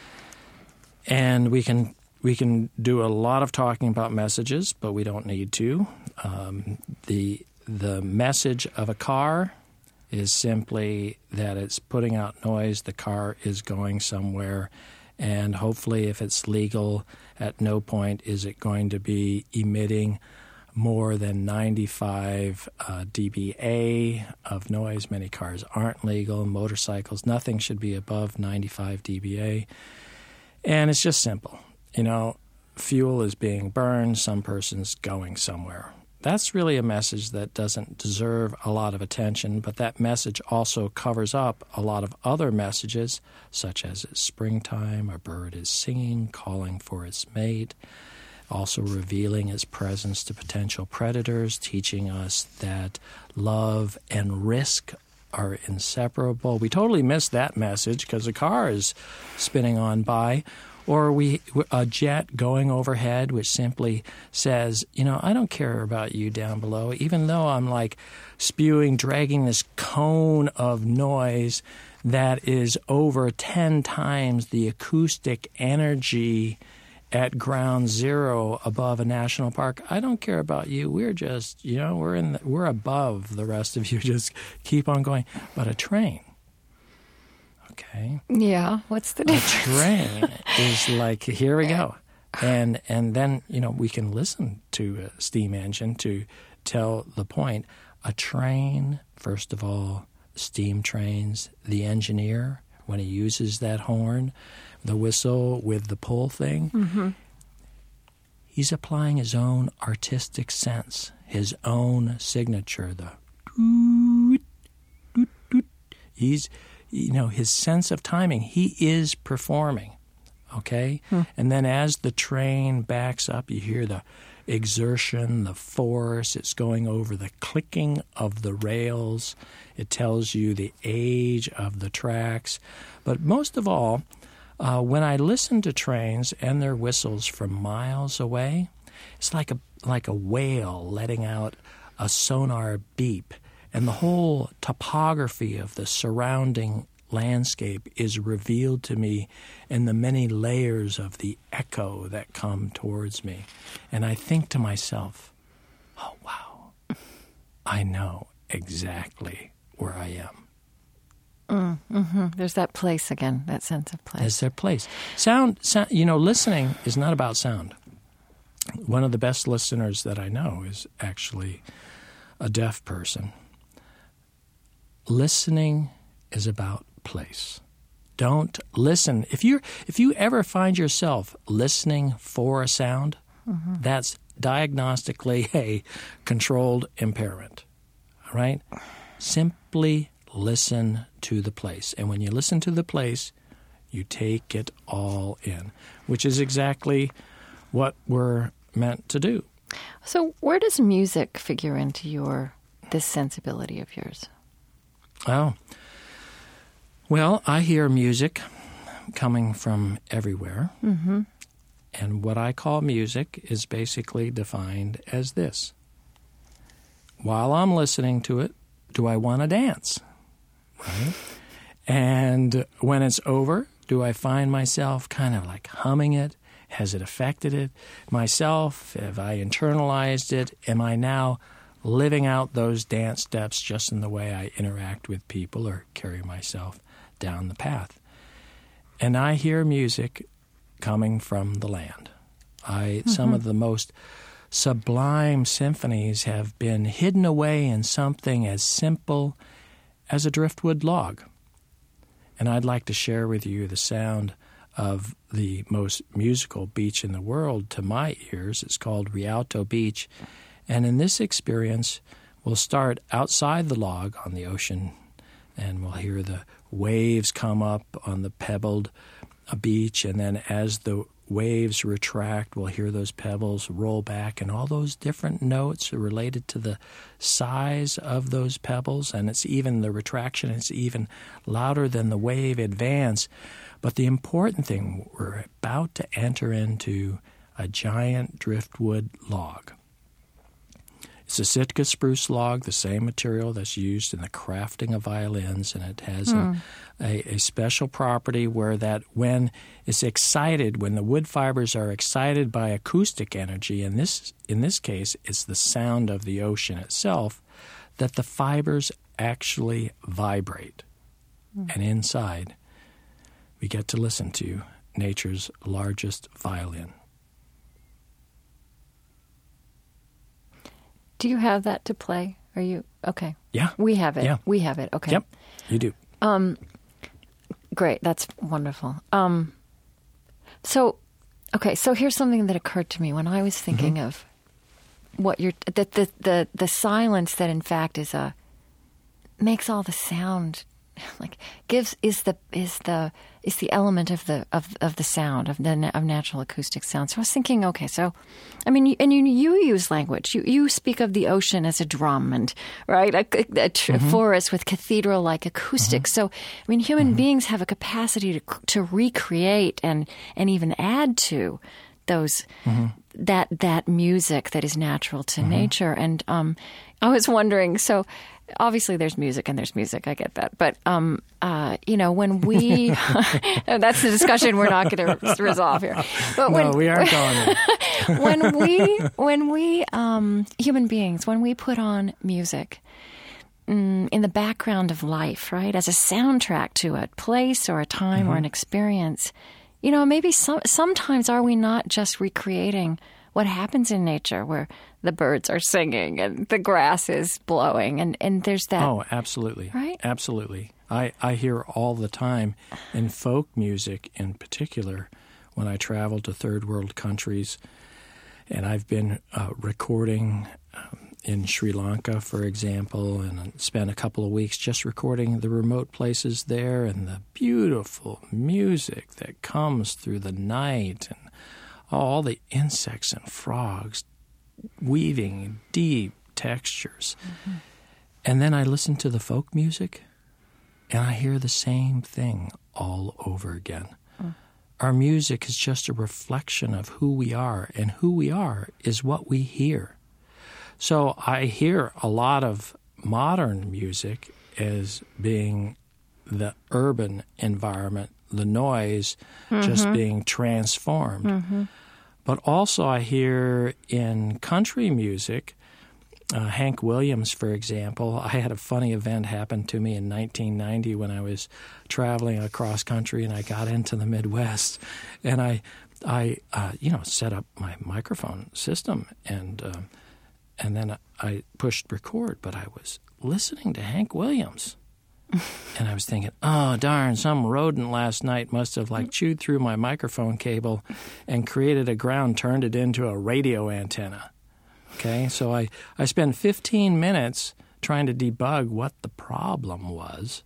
And we can we can do a lot of talking about messages, but we don't need to. Um, the the message of a car is simply that it's putting out noise. The car is going somewhere, and hopefully, if it's legal, at no point is it going to be emitting more than ninety-five uh, dBA of noise. Many cars aren't legal. Motorcycles, nothing should be above ninety-five dBA. And it's just simple. You know, fuel is being burned. Some person's going somewhere. That's really a message that doesn't deserve a lot of attention, but that message also covers up a lot of other messages, such as it's springtime, a bird is singing, calling for its mate, also revealing its presence to potential predators, teaching us that love and risk are inseparable. We totally miss that message because the car is spinning on by. Or we a jet going overhead, which simply says, you know, I don't care about you down below, even though I'm like spewing, dragging this cone of noise that is over ten times the acoustic energy at ground zero above a national park. I don't care about you. We're just, you know, we're in the, we're above the rest of you. Just keep on going. But a train, okay? Yeah, what's the difference? A train is like, here we go. And and then, you know, we can listen to a steam engine to tell the point. A train, first of all, steam trains, the engineer, when he uses that horn, the whistle with the pull thing, mm-hmm. he's applying his own artistic sense, his own signature, the doot, doot, doot. He's, you know, his sense of timing. He is performing, okay? Hmm. And then as the train backs up, you hear the exertion, the force. It's going over the clicking of the rails. It tells you the age of the tracks. But most of all, Uh, when I listen to trains and their whistles from miles away, it's like a like a whale letting out a sonar beep, and the whole topography of the surrounding landscape is revealed to me in the many layers of the echo that come towards me. And I think to myself, oh, wow, I know exactly where I am. Mm, mm-hmm. There's that place again, that sense of place. There's their place. Sound, sound, you know, listening is not about sound. One of the best listeners that I know is actually a deaf person. Listening is about place. Don't listen. If you if you ever find yourself listening for a sound, mm-hmm. that's diagnostically a controlled impairment. All right? Simply listen to the place. And when you listen to the place, you take it all in, which is exactly what we're meant to do. So where does music figure into your this sensibility of yours? Oh, well, I hear music coming from everywhere. Mm-hmm. And what I call music is basically defined as this. While I'm listening to it, do I want to dance? Right? And when it's over, do I find myself kind of like humming it? Has it affected it? Myself, have I internalized it? Am I now living out those dance steps just in the way I interact with people or carry myself down the path? And I hear music coming from the land. I mm-hmm. Some of the most sublime symphonies have been hidden away in something as simple as a driftwood log. And I'd like to share with you the sound of the most musical beach in the world to my ears. It's called Rialto Beach. And in this experience, we'll start outside the log on the ocean, and we'll hear the waves come up on the pebbled uh, beach, and then as the waves retract, we'll hear those pebbles roll back, and all those different notes are related to the size of those pebbles, and it's even the retraction, it's even louder than the wave advance. But the important thing, we're about to enter into a giant driftwood log. It's a Sitka spruce log, the same material that's used in the crafting of violins, and it has mm. a, a, a special property where that when it's excited, when the wood fibers are excited by acoustic energy, and this in this case it's the sound of the ocean itself, that the fibers actually vibrate. Mm. And inside, we get to listen to nature's largest violin. Do you have that to play? Are you okay? Yeah. We have it. Yeah. We have it. Okay. Yep. You do. Um, great. That's wonderful. Um, so, okay. So here's something that occurred to me when I was thinking mm-hmm. of what you're the, the the the silence that in fact is a makes all the sound, like gives is the is the is the element of the of of the sound of the of natural acoustic sound. So I was thinking, okay, so I mean, and you you use language. You you speak of the ocean as a drum, and right, a, a, a tr- mm-hmm. forest with cathedral-like acoustics. Mm-hmm. So I mean, human mm-hmm. beings have a capacity to to recreate and and even add to those mm-hmm. that that music that is natural to mm-hmm. nature. And um, I was wondering, so. Obviously, there's music and there's music. I get that. But, um, uh, you know, when we – that's the discussion we're not going to resolve here. But when, no, we aren't going there. when we, when we um, human beings, when we put on music mm, in the background of life, right, as a soundtrack to a place or a time mm-hmm. or an experience, you know, maybe some, sometimes are we not just recreating what happens in nature where the birds are singing and the grass is blowing and, and there's that. Oh, absolutely. Right? Absolutely. I, I hear all the time in folk music in particular when I travel to third world countries, and I've been uh, recording um, in Sri Lanka, for example, and spent a couple of weeks just recording the remote places there and the beautiful music that comes through the night and all the insects and frogs weaving deep textures. Mm-hmm. And then I listen to the folk music, and I hear the same thing all over again. Mm. Our music is just a reflection of who we are, and who we are is what we hear. So I hear a lot of modern music as being the urban environment, the noise mm-hmm. just being transformed. Mm-hmm. But also I hear in country music, uh, Hank Williams, for example. I had a funny event happen to me in nineteen ninety when I was traveling across country, and I got into the Midwest. And I, I uh, you know, set up my microphone system, and uh, and then I pushed record, but I was listening to Hank Williams. And I was thinking, oh, darn, some rodent last night must have, like, chewed through my microphone cable and created a ground, turned it into a radio antenna. Okay? So I, I spent fifteen minutes trying to debug what the problem was,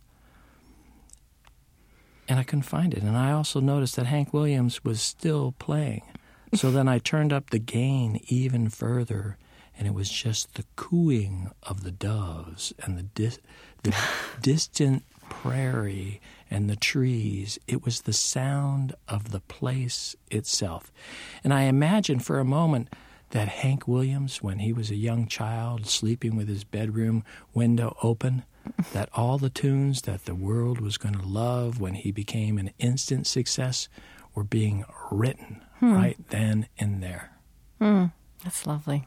and I couldn't find it. And I also noticed that Hank Williams was still playing. So then I turned up the gain even further, and it was just the cooing of the doves and the dis- the distant prairie and the trees. It was the sound of the place itself. And I imagine for a moment that Hank Williams, when he was a young child sleeping with his bedroom window open, that all the tunes that the world was going to love when he became an instant success were being written hmm. right then and there. Hmm. That's lovely.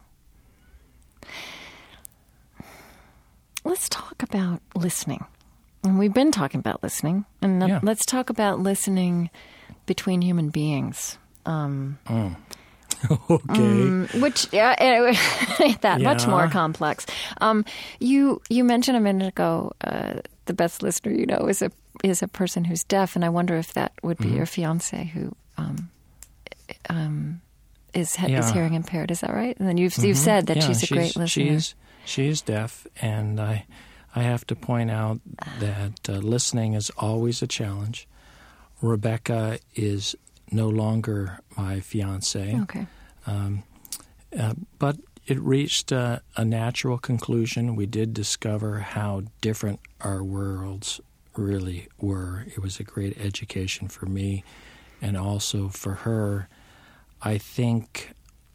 Let's talk about listening. And we've been talking about listening. And yeah. let's talk about listening between human beings. Um, mm. Okay. Um, which, yeah, that yeah. much more complex. Um, you you mentioned a minute ago uh, the best listener you know is a is a person who's deaf, and I wonder if that would be mm-hmm. your fiance who um, um, is, yeah. is hearing impaired. Is that right? And then you've, mm-hmm. you've said that yeah, she's a she's, great listener. She's, She is deaf, and I, I have to point out that uh, listening is always a challenge. Rebecca is no longer my fiancée. Okay. Um, uh, but it reached uh, a natural conclusion. We did discover how different our worlds really were. It was a great education for me and also for her. I think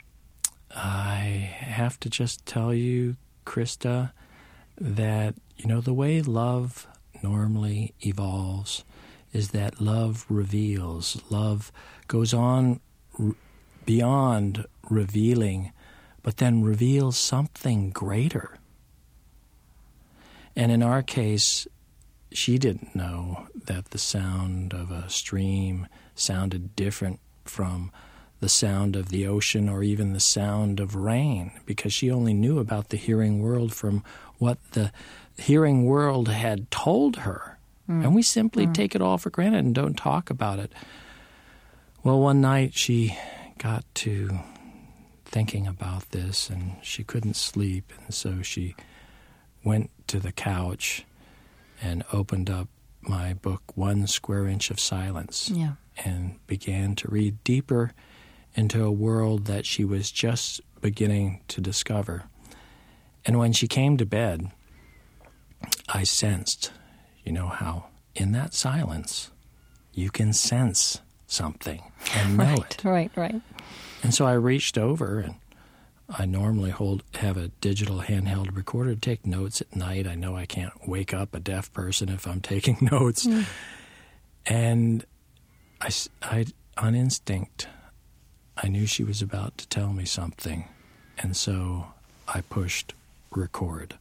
I have to just tell you, Krista, that, you know, the way love normally evolves is that love reveals. Love goes on r- beyond revealing, but then reveals something greater. And in our case, she didn't know that the sound of a stream sounded different from the sound of the ocean or even the sound of rain, because she only knew about the hearing world from what the hearing world had told her. Mm. And we simply mm. take it all for granted and don't talk about it. Well, one night she got to thinking about this, and she couldn't sleep, and so she went to the couch and opened up my book, One Square Inch of Silence, yeah. and began to read deeper into a world that she was just beginning to discover. And when she came to bed, I sensed, you know, how in that silence you can sense something and know right, it. Right, right. And so I reached over, and I normally hold have a digital handheld recorder to take notes at night. I know I can't wake up a deaf person if I'm taking notes. Mm. And I, I, on instinct, I knew she was about to tell me something, and so I pushed record.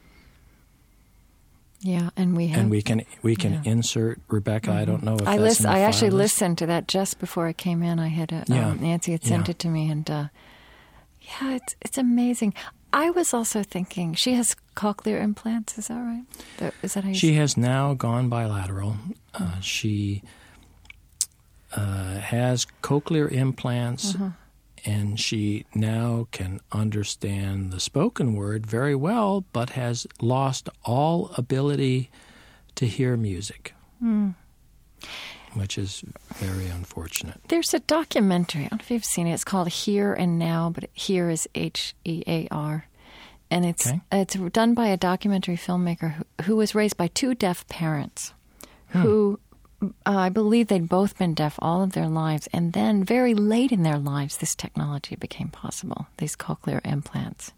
Yeah, and we have, and we can we can yeah. insert Rebecca. Mm-hmm. I don't know if I that's listen. in the I actually file list. listened to that just before I came in. I had a, yeah. um, Nancy had sent yeah. it to me, and uh, yeah, it's it's amazing. I was also thinking she has cochlear implants. Is that right? Is that how you she say? has now gone bilateral. Uh, mm-hmm. She uh, has cochlear implants. Mm-hmm. And she now can understand the spoken word very well, but has lost all ability to hear music, mm. which is very unfortunate. There's a documentary. I don't know if you've seen it. It's called Here and Now, but Here is H E A R. And it's okay. it's done by a documentary filmmaker who, who was raised by two deaf parents hmm. who... Uh, I believe they'd both been deaf all of their lives, and then very late in their lives, this technology became possible, these cochlear implants.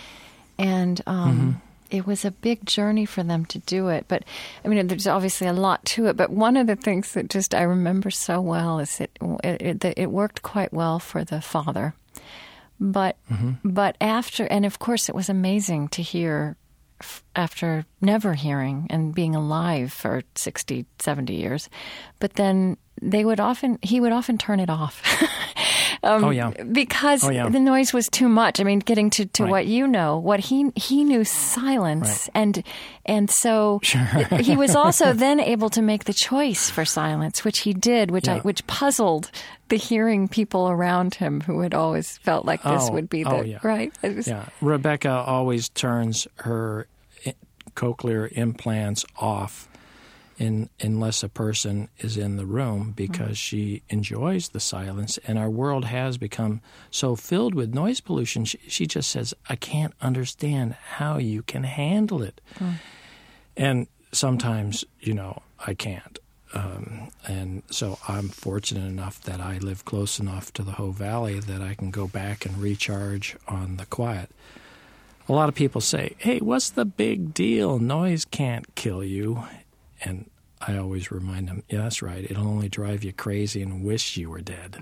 And um, mm-hmm. it was a big journey for them to do it. But, I mean, there's obviously a lot to it, but one of the things that just I remember so well is that it, it, it worked quite well for the father. But, mm-hmm. but after, and of course it was amazing to hear after never hearing and being alive for sixty, seventy years. But then they would often, he would often turn it off. um, oh, yeah. Because oh, yeah. the noise was too much. I mean, getting to, to right. what you know, what he he knew silence. Right. And and so sure. he was also then able to make the choice for silence, which he did, which yeah. I, which puzzled the hearing people around him who had always felt like this oh, would be the, oh, yeah. right? It was, yeah. Rebecca always turns her cochlear implants off in, unless a person is in the room, because mm-hmm. she enjoys the silence. And our world has become so filled with noise pollution, she, she just says, I can't understand how you can handle it. Mm. And sometimes, you know, I can't. Um, and so I'm fortunate enough that I live close enough to the Hoh Valley that I can go back and recharge on the quiet. A lot of people say, hey, what's the big deal? Noise can't kill you. And I always remind them, yeah, that's right. It'll only drive you crazy and wish you were dead.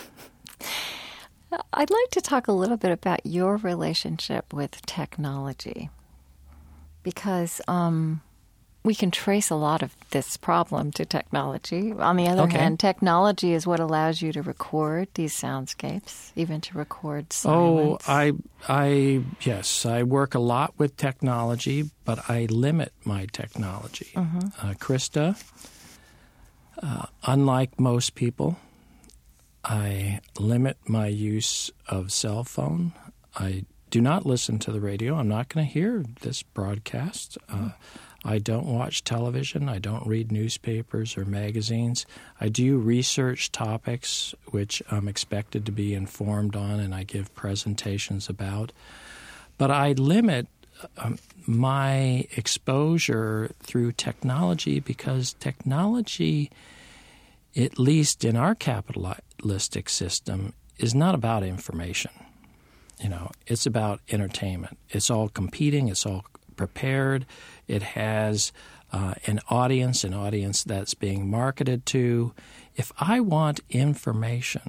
I'd like to talk a little bit about your relationship with technology, because um, we can trace a lot of this problem to technology. On the other okay. hand, technology is what allows you to record these soundscapes, even to record silence. Oh, I, I, yes, I work a lot with technology, but I limit my technology. Mm-hmm. Uh, Krista, uh, unlike most people, I limit my use of cell phone. I do not listen to the radio. I'm not going to hear this broadcast. Uh, I don't watch television. I don't read newspapers or magazines. I do research topics which I'm expected to be informed on, and I give presentations about. But I limit um, my exposure through technology because technology, at least in our capitalistic system, is not about information. You know, it's about entertainment. It's all competing. It's all prepared. It has uh, an audience, an audience that's being marketed to. If I want information,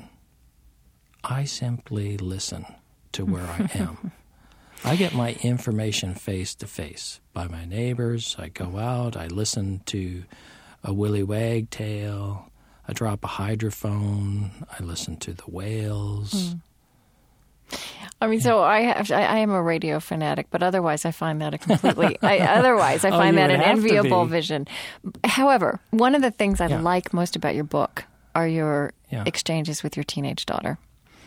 I simply listen to where I am. I get my information face to face by my neighbors. I go out. I listen to a Willy Wagtail. I drop a hydrophone. I listen to the whales. Mm. I mean, so I have, I, I am a radio fanatic, but otherwise I find that a completely, I, otherwise I find oh, that an enviable vision. However, one of the things I yeah. like most about your book are your yeah. exchanges with your teenage daughter.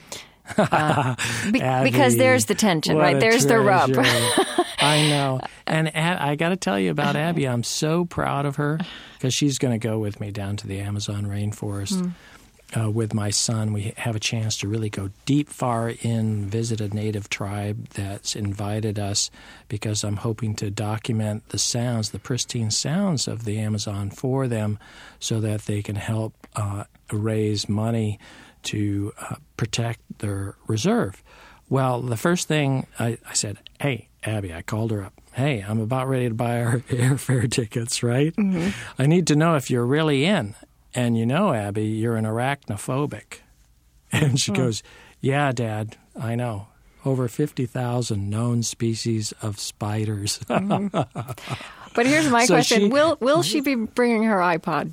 Uh, be, because there's the tension, right? There's treasure. the rub. I know. And Ab- I got to tell you about Abby. I'm so proud of her because she's going to go with me down to the Amazon rainforest. Mm. Uh, with my son, we have a chance to really go deep, far in, visit a native tribe that's invited us because I'm hoping to document the sounds, the pristine sounds of the Amazon for them so that they can help uh, raise money to uh, protect their reserve. Well, the first thing I, I said, hey, Abby, I called her up. Hey, I'm about ready to buy our airfare tickets, right? Mm-hmm. I need to know if you're really in. And you know, Abby, you're an arachnophobic. And she oh. goes, yeah, Dad, I know. Over fifty thousand known species of spiders. Mm-hmm. But here's my so question. She, will will she be bringing her iPod?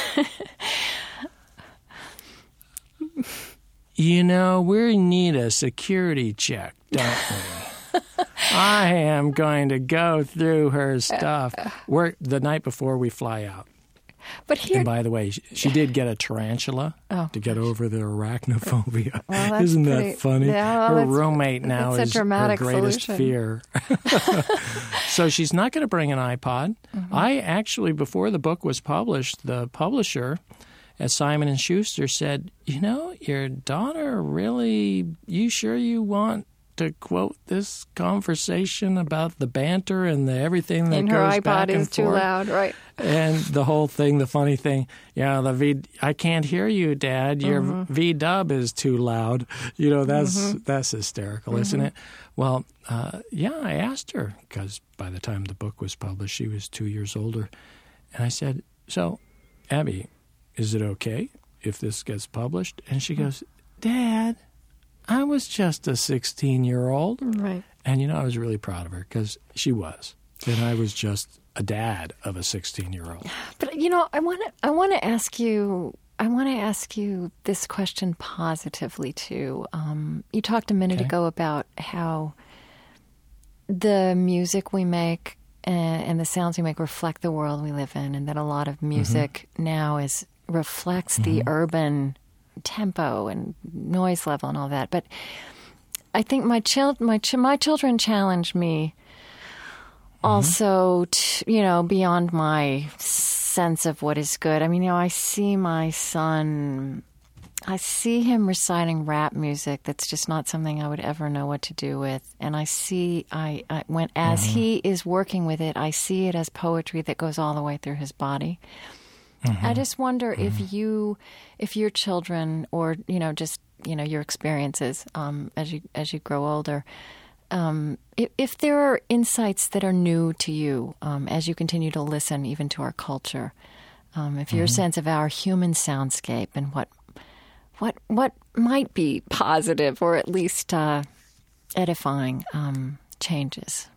You know, we need a security check, don't we? I am going to go through her stuff. We're, the night before we fly out. But here, and by the way, she did get a tarantula oh, to get gosh. over the arachnophobia. Well, Isn't pretty, that funny? Yeah, her roommate now is her greatest solution. fear. So she's not going to bring an iPod. Mm-hmm. I actually, before the book was published, the publisher at Simon and Schuster said, you know, your daughter really, you sure you want to quote this conversation about the banter and the everything that and goes her back iPod and is too forth. loud, right? And the whole thing, the funny thing, yeah, the V, I can't hear you, Dad. Your mm-hmm. V-dub is too loud. You know, that's mm-hmm. that's hysterical, mm-hmm. isn't it? Well, uh, yeah, I asked her because by the time the book was published, she was two years older, and I said, "So, Abby, is it okay if this gets published?" And she goes, "Dad, I was just a sixteen-year-old." Right. And, you know, I was really proud of her because she was. And I was just a dad of a sixteen-year-old. But, you know, I want to I want to ask you I want to ask you this question positively, too. Um, you talked a minute okay. ago about how the music we make and, and the sounds we make reflect the world we live in, and that a lot of music mm-hmm. now is reflects mm-hmm. the urban tempo and noise level and all that. But I think my child, my ch- my children challenge me also, mm-hmm. to, you know, beyond my sense of what is good. I mean, you know, I see my son, I see him reciting rap music that's just not something I would ever know what to do with. And I see, I, I when as mm-hmm. he is working with it, I see it as poetry that goes all the way through his body. Mm-hmm. I just wonder mm-hmm. if you, if your children, or you know, just you know, your experiences um, as you as you grow older, um, if, if there are insights that are new to you um, as you continue to listen, even to our culture, um, if your mm-hmm. sense of our human soundscape and what what what might be positive or at least uh, edifying um, changes.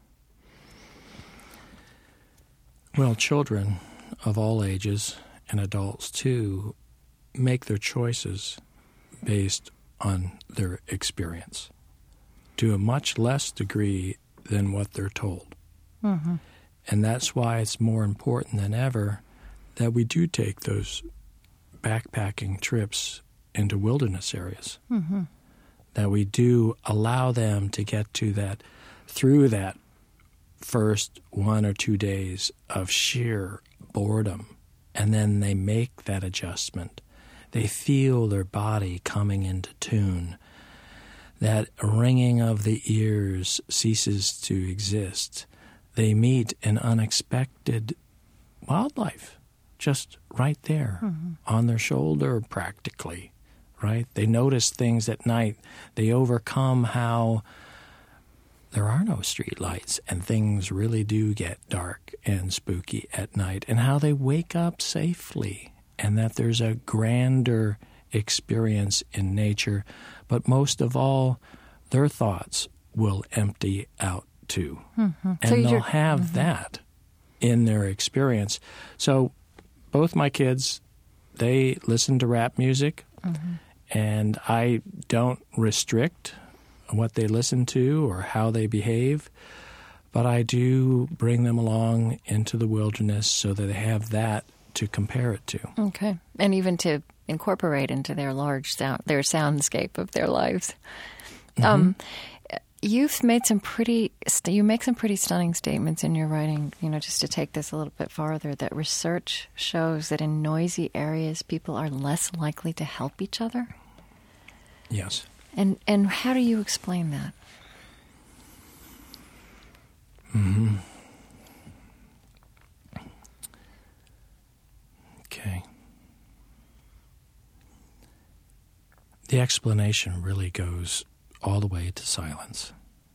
Well, children of all ages, and adults too, make their choices based on their experience to a much less degree than what they're told. Mm-hmm. And that's why it's more important than ever that we do take those backpacking trips into wilderness areas. Mm-hmm. that we do allow them to get to that, through that first one or two days of sheer boredom, and then they make that adjustment. They feel their body coming into tune. That ringing of the ears ceases to exist. They meet an unexpected wildlife just right there, mm-hmm. on their shoulder practically, right? They notice things at night. They overcome how there are no street lights and things really do get dark and spooky at night, and how they wake up safely, and that there's a grander experience in nature. But most of all, their thoughts will empty out too. Mm-hmm. And so they'll have mm-hmm. that in their experience. So both my kids, they listen to rap music, mm-hmm. and I don't restrict what they listen to or how they behave, but I do bring them along into the wilderness so that they have that to compare it to. Okay. And even to incorporate into their large sound, their soundscape of their lives. Mm-hmm. Um, you've made some pretty, you make some pretty stunning statements in your writing, you know, just to take this a little bit farther, that research shows that in noisy areas, people are less likely to help each other. Yes. And and how do you explain that? Mm-hmm. Okay. The explanation really goes all the way to silence.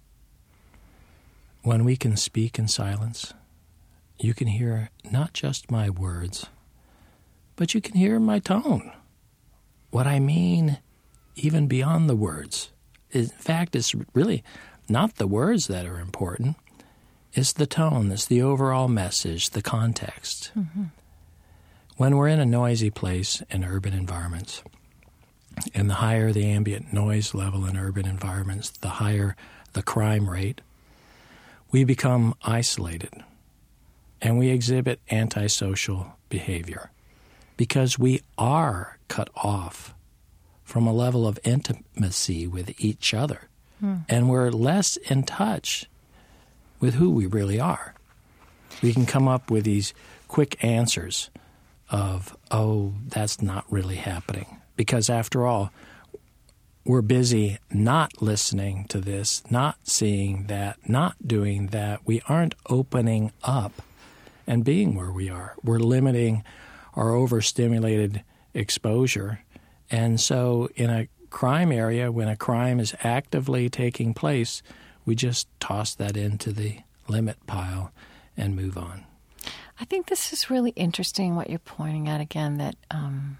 When we can speak in silence, you can hear not just my words, but you can hear my tone. What I mean, even beyond the words. In fact, it's really not the words that are important. It's the tone, it's the overall message, the context. Mm-hmm. When we're in a noisy place in urban environments, and the higher the ambient noise level in urban environments, the higher the crime rate, we become isolated, and we exhibit antisocial behavior because we are cut off from a level of intimacy with each other. Hmm. And we're less in touch with who we really are. We can come up with these quick answers of, oh, that's not really happening. Because after all, we're busy not listening to this, not seeing that, not doing that. We aren't opening up and being where we are. We're limiting our overstimulated exposure. And so in a crime area, when a crime is actively taking place, we just toss that into the limit pile and move on. I think this is really interesting what you're pointing at again, that um,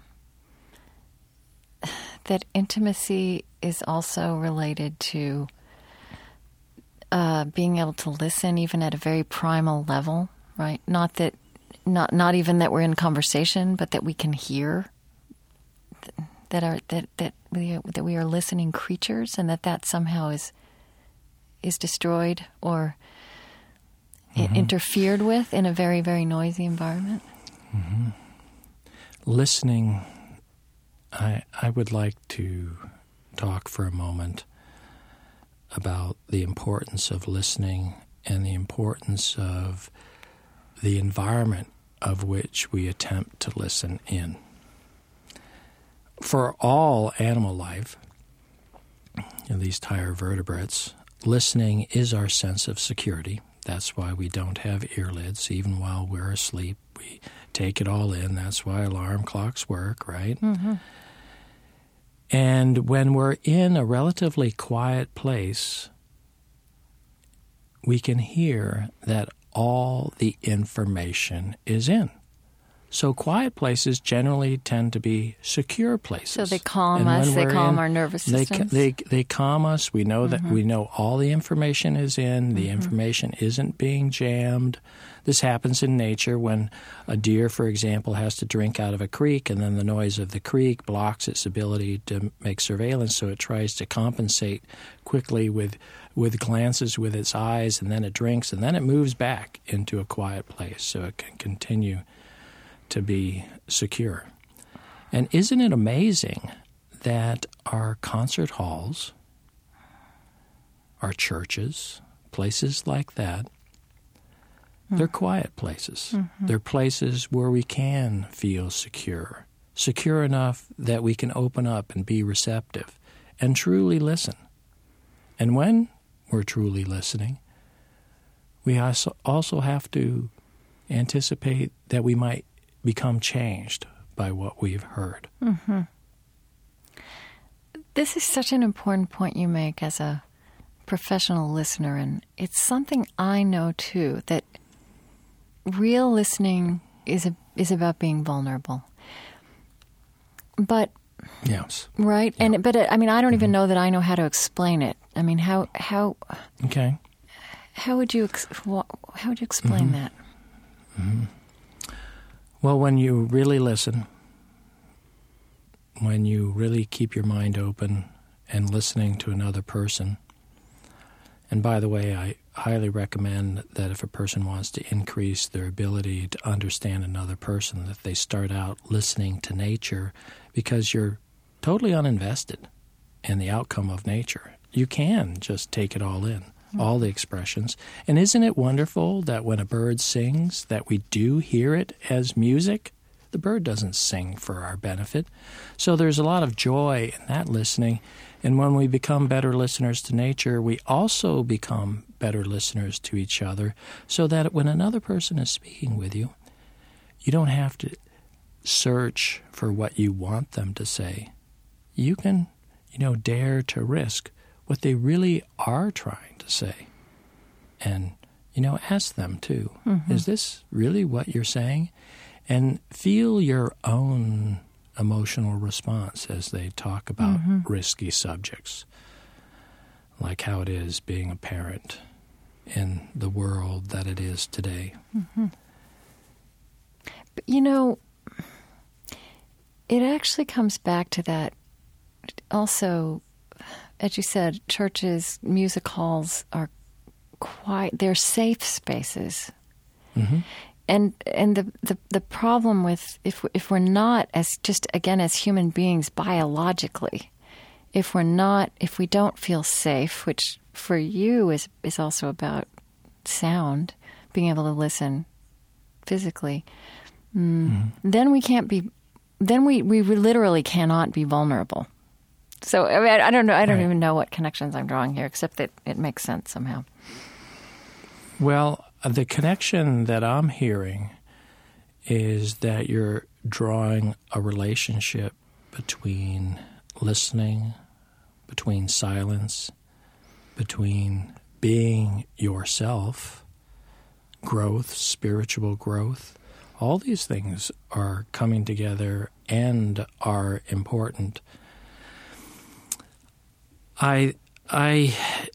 that intimacy is also related to uh, being able to listen even at a very primal level, right? Not that, not not even that we're in conversation, but that we can hear. That are that that we are, that we are listening creatures, and that that somehow is is destroyed or mm-hmm. interfered with in a very very noisy environment. Mm-hmm. Listening, I I would like to talk for a moment about the importance of listening and the importance of the environment of which we attempt to listen in. For all animal life, at least higher vertebrates, listening is our sense of security. That's why we don't have earlids. Even while we're asleep, we take it all in. That's why alarm clocks work, right? Mm-hmm. And when we're in a relatively quiet place, we can hear that all the information is in. So quiet places generally tend to be secure places. So they calm us, they calm in, our nervous systems. They, they, they calm us. We know that mm-hmm. we know all the information is in. The mm-hmm. information isn't being jammed. This happens in nature when a deer, for example, has to drink out of a creek, and then the noise of the creek blocks its ability to make surveillance, so it tries to compensate quickly with with glances with its eyes, and then it drinks, and then it moves back into a quiet place so it can continue to be secure. And isn't it amazing that our concert halls our churches, places like that. Mm. They're quiet places. Mm-hmm. They're places where we can feel secure, secure enough that we can open up and be receptive and truly listen. And when we're truly listening, we also have to anticipate that we might become changed by what we've heard. Mm-hmm. This is such an important point you make as a professional listener, and it's something I know too, that real listening is a, is about being vulnerable. But yes, right, yeah. and but I mean, I don't even know that I know how to explain it. I mean, how how okay, how would you ex- how would you explain mm-hmm. that? Mm-hmm. Well, when you really listen, when you really keep your mind open and listening to another person. And by the way, I highly recommend that if a person wants to increase their ability to understand another person, that they start out listening to nature, because you're totally uninvested in the outcome of nature. You can just take it all in, mm-hmm. all the expressions. And isn't it wonderful that when a bird sings, that we do hear it as music? The bird doesn't sing for our benefit. So there's a lot of joy in that listening. And when we become better listeners to nature, we also become better listeners to each other, so that when another person is speaking with you, you don't have to search for what you want them to say. You can, you know, dare to risk what they really are trying to say. And, you know, ask them too, mm-hmm. is this really what you're saying? And feel your own emotional response as they talk about mm-hmm. risky subjects, like how it is being a parent in the world that it is today. Mm-hmm. But, you know, it actually comes back to that also, as you said, churches, music halls are quite, they're safe spaces. Mm-hmm. And and the, the, the problem with, if if we're not, as just, again, as human beings biologically, if we're not, if we don't feel safe, which for you is, is also about sound, being able to listen physically, mm, mm-hmm. then we can't be, then we, we literally cannot be vulnerable. So I mean, I don't know, I don't right. even know what connections I'm drawing here, except that it makes sense somehow. Well, the connection that I'm hearing is that you're drawing a relationship between listening, between silence, between being yourself, growth, spiritual growth. All these things are coming together and are important. I I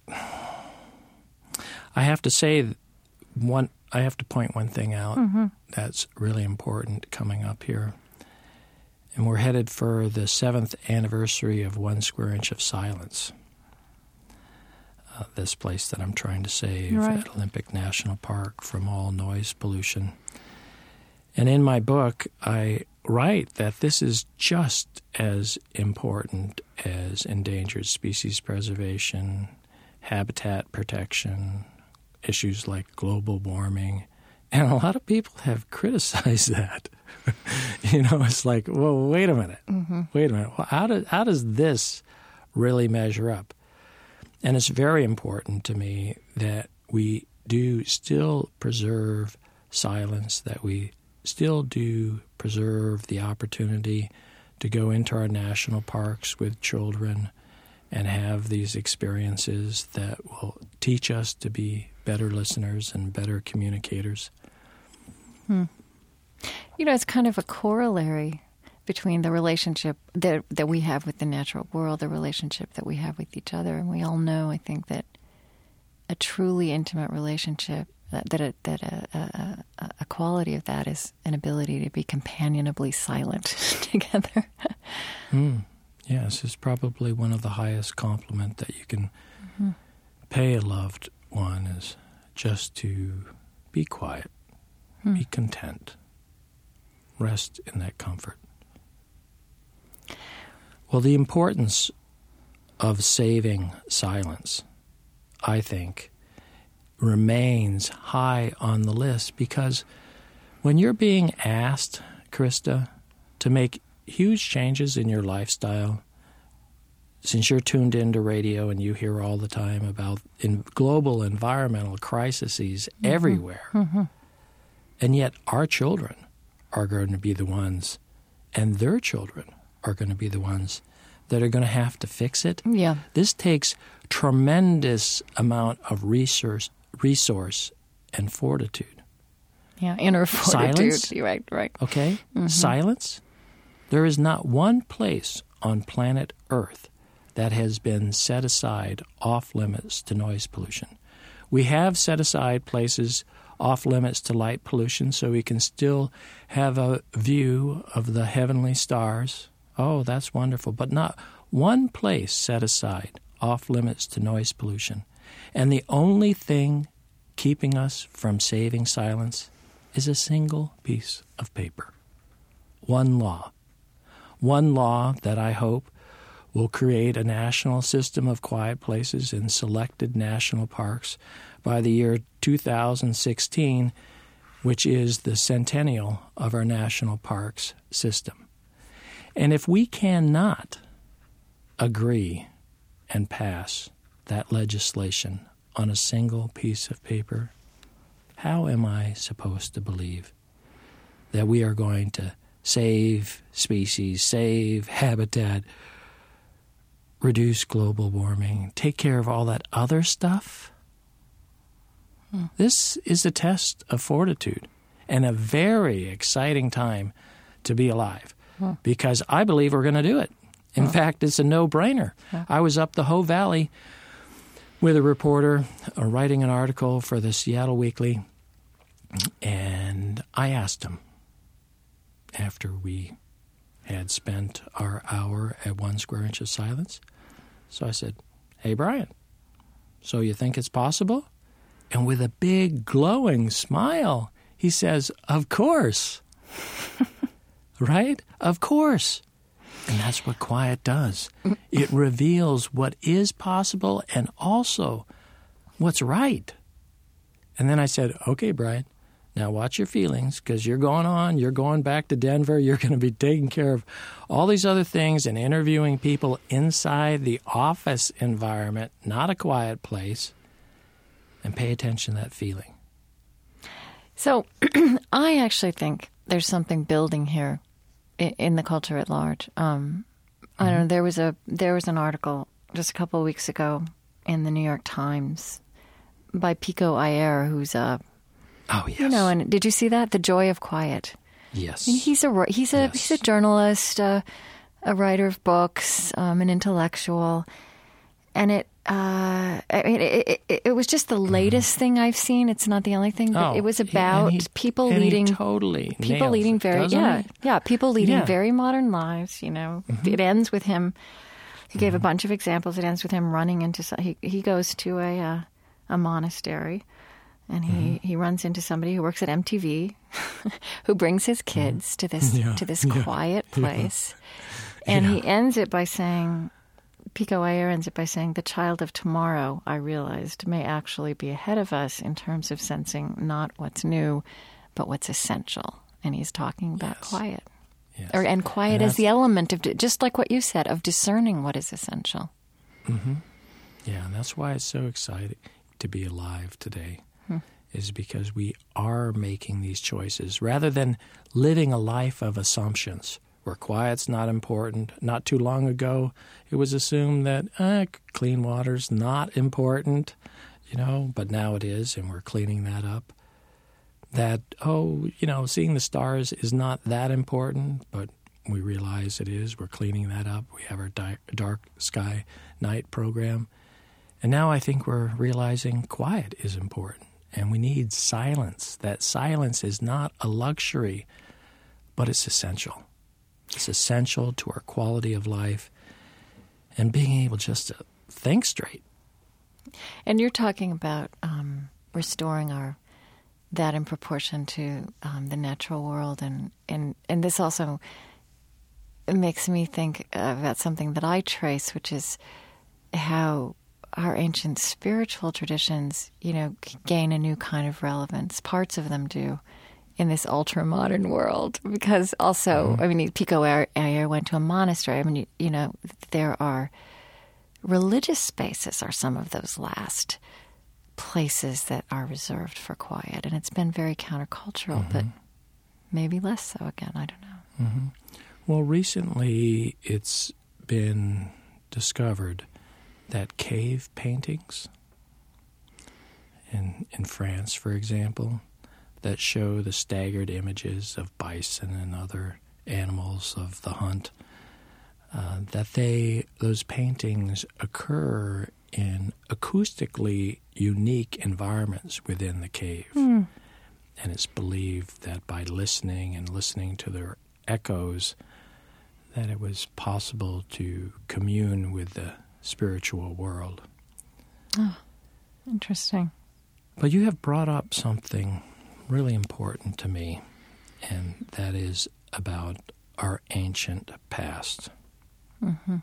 I have to say that One, I have to point one thing out mm-hmm. that's really important coming up here. And we're headed for the seventh anniversary of One Square Inch of Silence, uh, this place that I'm trying to save right. at Olympic National Park from all noise pollution. And in my book, I write that this is just as important as endangered species preservation, habitat protection, issues like global warming. And a lot of people have criticized that. You know, it's like, well, wait a minute. Mm-hmm. Wait a minute. Well, how, do, how does this really measure up? And it's very important to me that we do still preserve silence, that we still do preserve the opportunity to go into our national parks with children and have these experiences that will teach us to be better listeners and better communicators. Hmm. You know, it's kind of a corollary between the relationship that that we have with the natural world, the relationship that we have with each other. And we all know, I think, that a truly intimate relationship, that, that, a, that a, a, a quality of that is an ability to be companionably silent together. Mm. Yes, it's probably one of the highest compliment that you can mm-hmm. pay a loved one, is just to be quiet, hmm. be content, rest in that comfort. Well, the importance of saving silence, I think, remains high on the list, because when you're being asked, Krista, to make huge changes in your lifestyle, since you're tuned into radio and you hear all the time about in global environmental crises mm-hmm. everywhere, mm-hmm. and yet our children are going to be the ones, and their children are going to be the ones that are going to have to fix it. Yeah. This takes tremendous amount of resource, resource and fortitude. Yeah, inner fortitude. Silence. Right, right. Okay? Mm-hmm. Silence. There is not one place on planet Earth that has been set aside off limits to noise pollution. We have set aside places off limits to light pollution so we can still have a view of the heavenly stars. Oh, that's wonderful. But not one place set aside off limits to noise pollution. And the only thing keeping us from saving silence is a single piece of paper. One law. One law that I hope will create a national system of quiet places in selected national parks by the year two thousand sixteen, which is the centennial of our national parks system. And if we cannot agree and pass that legislation on a single piece of paper, how am I supposed to believe that we are going to save species, save habitat, reduce global warming, take care of all that other stuff? Hmm. This is a test of fortitude and a very exciting time to be alive, hmm. because I believe we're going to do it. In huh. fact, it's a no-brainer. Huh. I was up the Hoh Valley with a reporter uh, writing an article for the Seattle Weekly, and I asked him, after we had spent our hour at one square inch of silence, so I said, "Hey, Brian, so you think it's possible?" And with a big glowing smile, he says, "Of course." Right? Of course. And that's what quiet does. It reveals what is possible and also what's right. And then I said, "Okay, Brian, now watch your feelings, because you're going on, you're going back to Denver, you're going to be taking care of all these other things and interviewing people inside the office environment, not a quiet place, and pay attention to that feeling." So I actually think there's something building here in, in the culture at large. Um, I don't know, there was a there was an article just a couple of weeks ago in the New York Times by Pico Iyer, who's a Oh, yes. You know, and did you see that? The Joy of Quiet. Yes. I mean, he's a he's a yes. he's a journalist, uh, a writer of books, um, an intellectual, and it. Uh, I mean, it, it, it was just the latest mm. thing I've seen. It's not the only thing, but oh, it was about he, he, people and leading he totally people nails leading it, very yeah he? yeah people leading yeah. very modern lives. You know, mm-hmm. It ends with him. He gave mm-hmm. a bunch of examples. It ends with him running into. He he goes to a uh, a monastery. And he, mm-hmm. he runs into somebody who works at M T V, who brings his kids mm-hmm. to this yeah. to this yeah. quiet place, yeah. and yeah. he ends it by saying, Pico Iyer ends it by saying, "The child of tomorrow, I realized, may actually be ahead of us in terms of sensing not what's new, but what's essential." And he's talking about yes. quiet, yes. or and quiet and as the element of just like what you said of discerning what is essential. Mm-hmm. Yeah, and that's why it's so exciting to be alive today. Is because we are making these choices rather than living a life of assumptions where quiet's not important. Not too long ago, it was assumed that eh, clean water's not important, you know, but now it is, and we're cleaning that up. That, oh, you know, seeing the stars is not that important, but we realize it is. We're cleaning that up. We have our di- dark sky night program. And now I think we're realizing quiet is important. And we need silence. That silence is not a luxury, but it's essential. It's essential to our quality of life and being able just to think straight. And you're talking about um, restoring our that in proportion to um, the natural world. And, and, and this also makes me think about something that I trace, which is how our ancient spiritual traditions, you know, gain a new kind of relevance. Parts of them do in this ultra-modern world. Because also, mm-hmm. I mean, Pico Iyer went to a monastery. I mean, you, you know, there are religious spaces are some of those last places that are reserved for quiet. And it's been very countercultural, mm-hmm. but maybe less so again. I don't know. Mm-hmm. Well, recently it's been discovered that cave paintings in in France, for example, that show the staggered images of bison and other animals of the hunt, uh, that they those paintings occur in acoustically unique environments within the cave. Mm. And it's believed that by listening and listening to their echoes, that it was possible to commune with the spiritual world. Oh, interesting. But you have brought up something really important to me, and that is about our ancient past. Mm-hmm.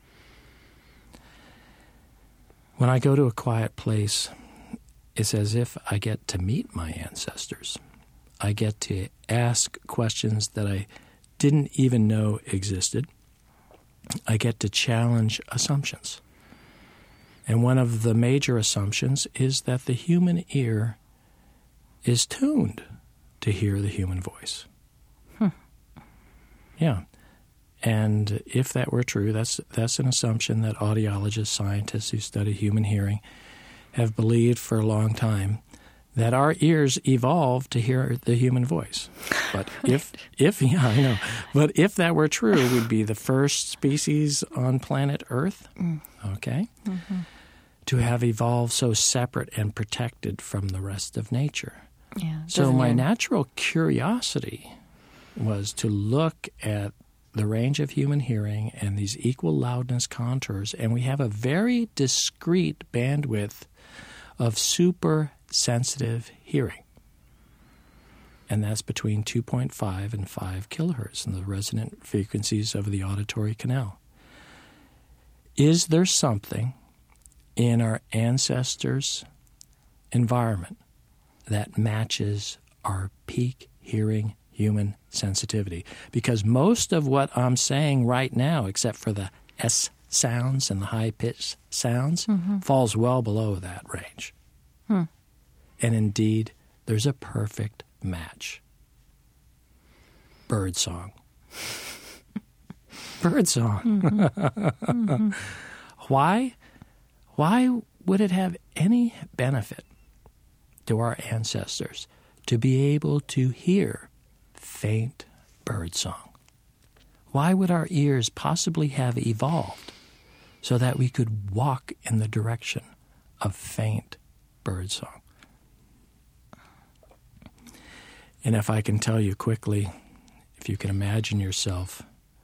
When I go to a quiet place, it's as if I get to meet my ancestors. I get to ask questions that I didn't even know existed. I get to challenge assumptions. And one of the major assumptions is that the human ear is tuned to hear the human voice. Hmm. Yeah. And if that were true, that's that's an assumption that audiologists, scientists who study human hearing have believed for a long time, that our ears evolved to hear the human voice. But if, if yeah, I know. But if that were true, we'd be the first species on planet Earth, mm. okay, mm-hmm. to have evolved so separate and protected from the rest of nature. Yeah, so my it? natural curiosity was to look at the range of human hearing and these equal loudness contours, and we have a very discrete bandwidth of super sensitive hearing. And that's between two point five and five kilohertz in the resonant frequencies of the auditory canal. Is there something in our ancestors' environment that matches our peak hearing human sensitivity? Because most of what I'm saying right now, except for the S sounds and the high-pitched sounds, mm-hmm. falls well below that range. Hmm. And indeed, there's a perfect match. Birdsong. Birdsong. Mm-hmm. Mm-hmm. Why? Why would it have any benefit to our ancestors to be able to hear faint birdsong? Why would our ears possibly have evolved so that we could walk in the direction of faint birdsong? And if I can tell you quickly, if you can imagine yourself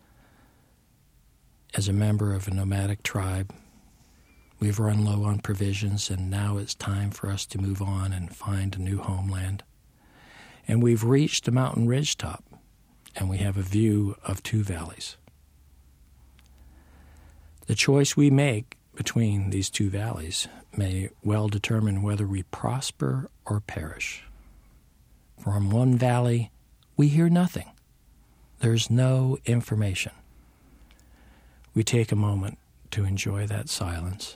as a member of a nomadic tribe, we've run low on provisions, and now it's time for us to move on and find a new homeland. And we've reached a mountain ridgetop, and we have a view of two valleys. The choice we make between these two valleys may well determine whether we prosper or perish. From one valley, we hear nothing. There's no information. We take a moment to enjoy that silence,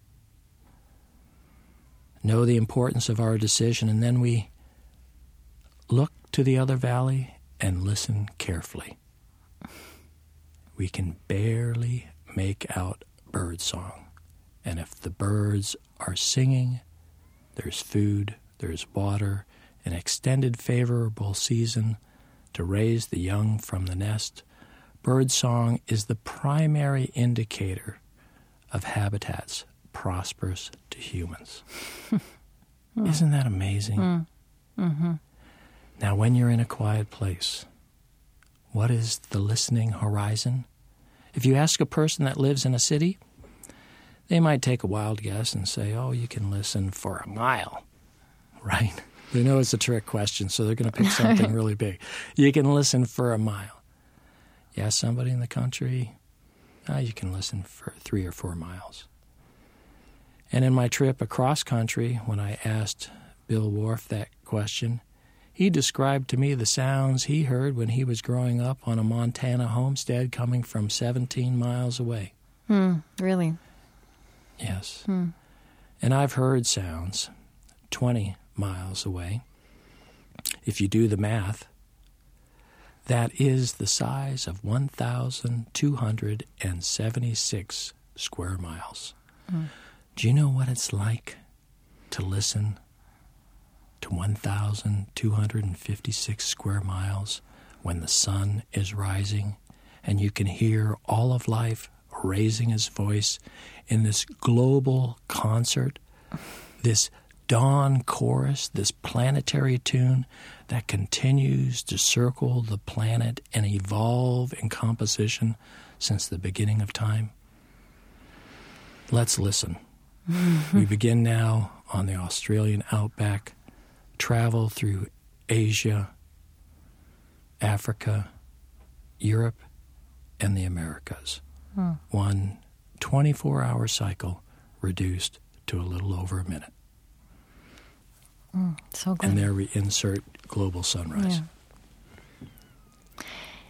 know the importance of our decision, and then we look to the other valley and listen carefully. We can barely make out birdsong. And if the birds are singing, there's food, there's water, an extended favorable season to raise the young from the nest. Birdsong is the primary indicator of habitats prosperous to humans. mm. Isn't that amazing? Mm. Mm-hmm. Now, when you're in a quiet place, what is the listening horizon? If you ask a person that lives in a city, they might take a wild guess and say, oh, you can listen for a mile, right? They know it's a trick question, so they're going to pick something really big. You can listen for a mile. You ask somebody in the country, oh, you can listen for three or four miles. And in my trip across country, when I asked Bill Wharf that question, he described to me the sounds he heard when he was growing up on a Montana homestead coming from seventeen miles away. Hmm, really? Yes. Hmm. And I've heard sounds twenty miles away. If you do the math, that is the size of one thousand two hundred seventy-six square miles. Hmm. Do you know what it's like to listen to one thousand two hundred fifty-six square miles when the sun is rising and you can hear all of life raising its voice in this global concert, this dawn chorus, this planetary tune that continues to circle the planet and evolve in composition since the beginning of time? Let's listen. We begin now on the Australian outback, travel through Asia, Africa, Europe, and the Americas. Hmm. One twenty-four hour cycle reduced to a little over a minute. Mm, so good. And there we insert Global Sunrise. Yeah.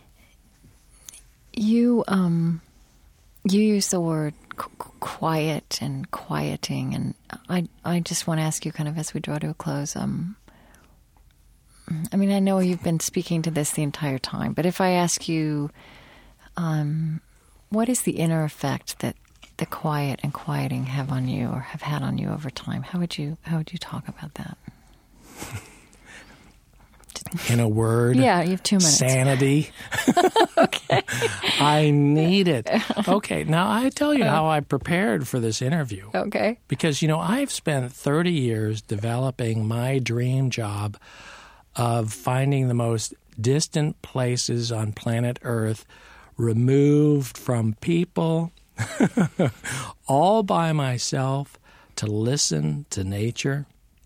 You um, you use the word qu- quiet and quieting, and I I just want to ask you, kind of as we draw to a close. Um, I mean, I know you've been speaking to this the entire time, but if I ask you, um, what is the inner effect that the quiet and quieting have on you, or have had on you over time? How would you how would you talk about that? In a word, yeah, you have two minutes. Sanity. Okay. I need it. Okay, now I tell you how I prepared for this interview. Okay. Because, you know, I've spent thirty years developing my dream job of finding the most distant places on planet Earth, removed from people, all by myself, to listen to nature.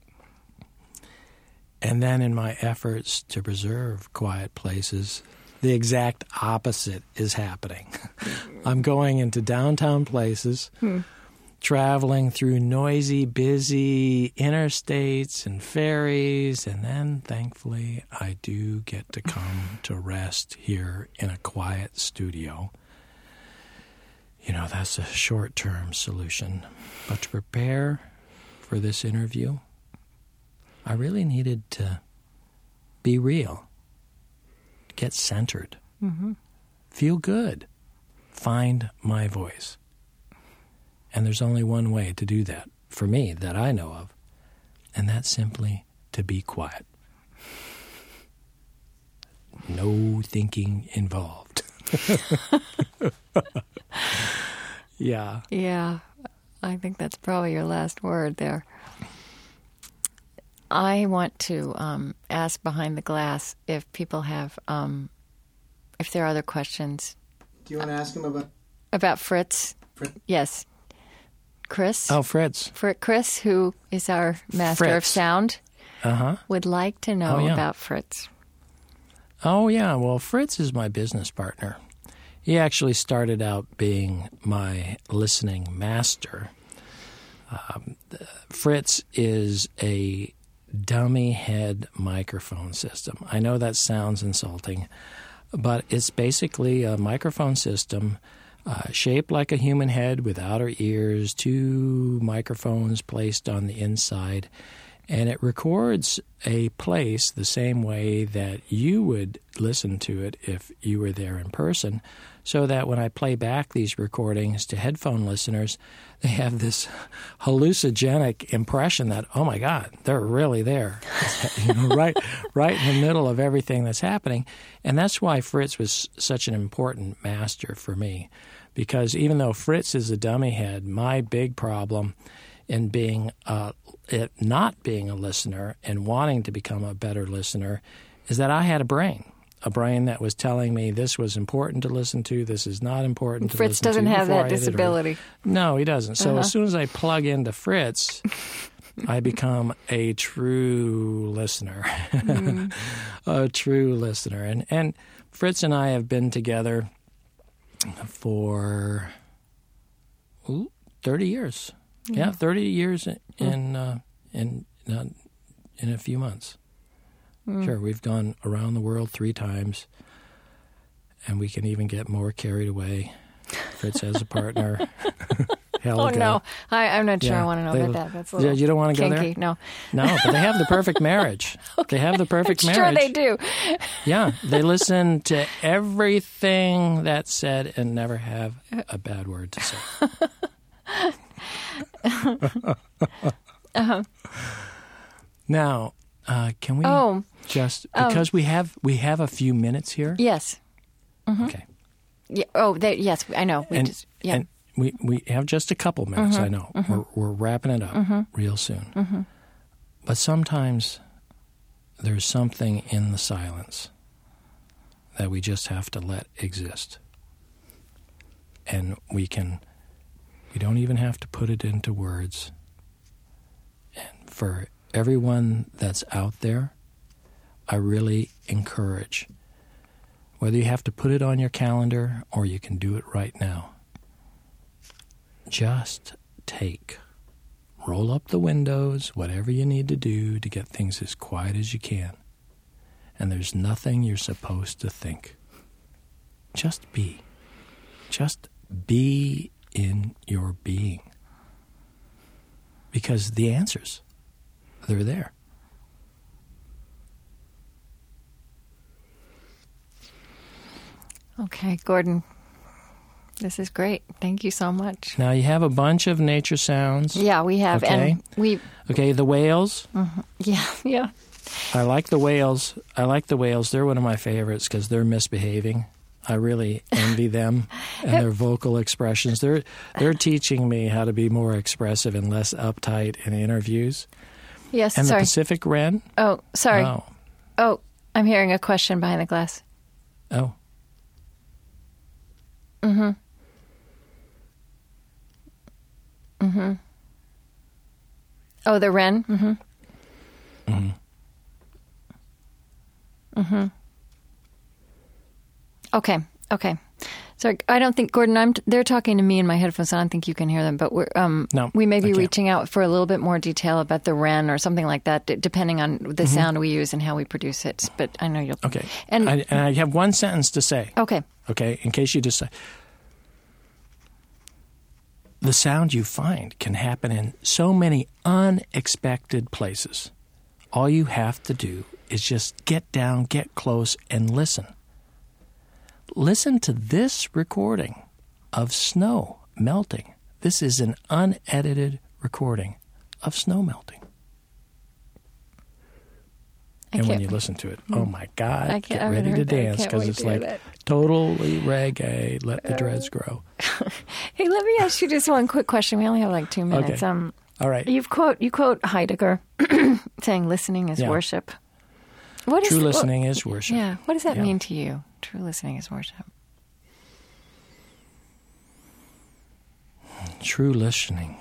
And then in my efforts to preserve quiet places, the exact opposite is happening. I'm going into downtown places, hmm. traveling through noisy, busy interstates and ferries, and then, thankfully, I do get to come to rest here in a quiet studio. You know, that's a short-term solution. But to prepare for this interview, I really needed to be real, get centered, mm-hmm. feel good, find my voice. And there's only one way to do that, for me, that I know of, and that's simply to be quiet. No thinking involved. Yeah. Yeah, I think that's probably your last word there. I want to um, ask behind the glass if people have, um, if there are other questions. Do you want to ask him about? About Fritz? Fritz? Yes. Chris? Oh, Fritz. Fr- Chris, who is our master Fritz. of sound, uh-huh. would like to know oh, yeah. about Fritz. Oh, yeah. Well, Fritz is my business partner. He actually started out being my listening master. Um, Fritz is a dummy head microphone system. I know that sounds insulting, but it's basically a microphone system uh, shaped like a human head with outer ears, two microphones placed on the inside, and it records a place the same way that you would listen to it if you were there in person, so that when I play back these recordings to headphone listeners, they have this hallucinogenic impression that, oh my God, they're really there, you know, right, right in the middle of everything that's happening. And that's why Fritz was such an important master for me, because even though Fritz is a dummy head, my big problem in being uh, it not being a listener and wanting to become a better listener is that I had a brain. A brain that was telling me this was important to listen to, this is not important to Fritz listen to. doesn't have that I disability. No, he doesn't. So uh-huh. as soon as I plug into Fritz, I become a true listener, mm. a true listener. And, and Fritz and I have been together for ooh, thirty years. Yeah, yeah thirty years in in, uh, in, uh, in a few months. Mm. Sure, we've gone around the world three times, and we can even get more carried away. Fritz has a partner. Helga. Oh, no. I, I'm not sure yeah, I want to know they, about that. That's a little You don't want to go kinky. there? No. No, but they have the perfect marriage. Okay. They have the perfect I'm marriage. Sure they do. Yeah, they listen to everything that's said and never have a bad word to say. uh-huh. Now, uh, can we oh, just because um, we have we have a few minutes here? Yes. Mm-hmm. Okay. Yeah. Oh, they, yes, I know. We and, just yeah. And we we have just a couple minutes. Mm-hmm. I know mm-hmm. we're we're wrapping it up mm-hmm. real soon. Mm-hmm. But sometimes there's something in the silence that we just have to let exist, and we can. We don't even have to put it into words. And for everyone that's out there, I really encourage, whether you have to put it on your calendar or you can do it right now, just take, roll up the windows, whatever you need to do to get things as quiet as you can. And there's nothing you're supposed to think. Just be. Just be in your being. Because the answers, they're there. Okay, Gordon, this is great. Thank you so much. Now, you have a bunch of nature sounds. Yeah, we have. Okay. And we. Okay, the whales. Mm-hmm. Yeah, yeah. I like the whales. I like the whales. They're one of my favorites because they're misbehaving. I really envy them and their vocal expressions. They're they're teaching me how to be more expressive and less uptight in interviews. Yes, and sorry. the Pacific wren. Oh, sorry. Oh. oh, I'm hearing a question behind the glass. Oh. Mm-hmm. Mm-hmm. Oh, the wren? Mm-hmm. Mm-hmm. Mm-hmm. Okay, okay. So I don't think, Gordon, I'm. They're talking to me in my headphones. I don't think you can hear them, but we're, um, no, we may be reaching out for a little bit more detail about the wren or something like that, d- depending on the mm-hmm. sound we use and how we produce it. But I know you'll... Okay. And I, and I have one sentence to say. Okay. Okay, in case you decide. The sound you find can happen in so many unexpected places. All you have to do is just get down, get close, and listen. Listen to this recording of snow melting. This is an unedited recording of snow melting. I and when you listen to it, oh my God, I get ready to dance because it's like that. Totally reggae, let the dreads grow. Hey, let me ask you just one quick question. We only have like two minutes. Okay. Um, All right. You've quote, you quote Heidegger saying listening is yeah. worship. What True is, listening what, is worship. Yeah. What does that yeah. mean to you? True listening is worship. True listening.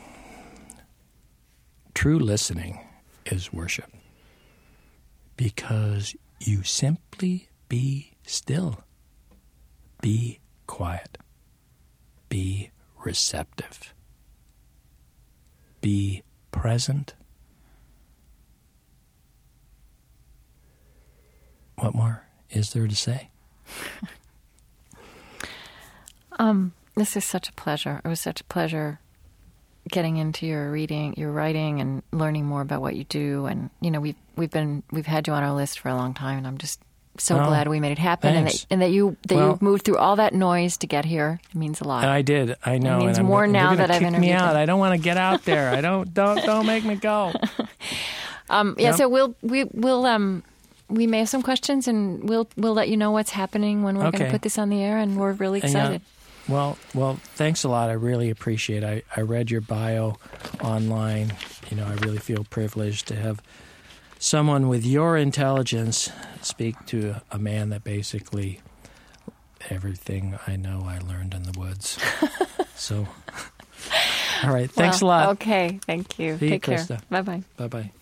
True listening is worship. Because you simply be still. Be quiet. Be receptive. Be present. What more is there to say? um, this is such a pleasure. It was such a pleasure getting into your reading, your writing, and learning more about what you do. And you know, we've we've been we've had you on our list for a long time, and I'm just so oh, glad we made it happen, and that, and that you that well, you moved through all that noise to get here. It means a lot. I did. I know. It means and more I'm, now that I've kick interviewed me out. him. I don't want to get out there. I don't. Don't. Don't make me go. um, yeah. Yep. So we'll we will um. We may have some questions, and we'll we'll let you know what's happening when we're okay. going to put this on the air, and we're really excited. Yeah, well, well, thanks a lot. I really appreciate it. I, I read your bio online. You know, I really feel privileged to have someone with your intelligence speak to a man that basically everything I know I learned in the woods. So, all right. Thanks well, a lot. Okay. Thank you. See Take you, care. Krista. Bye-bye. Bye-bye.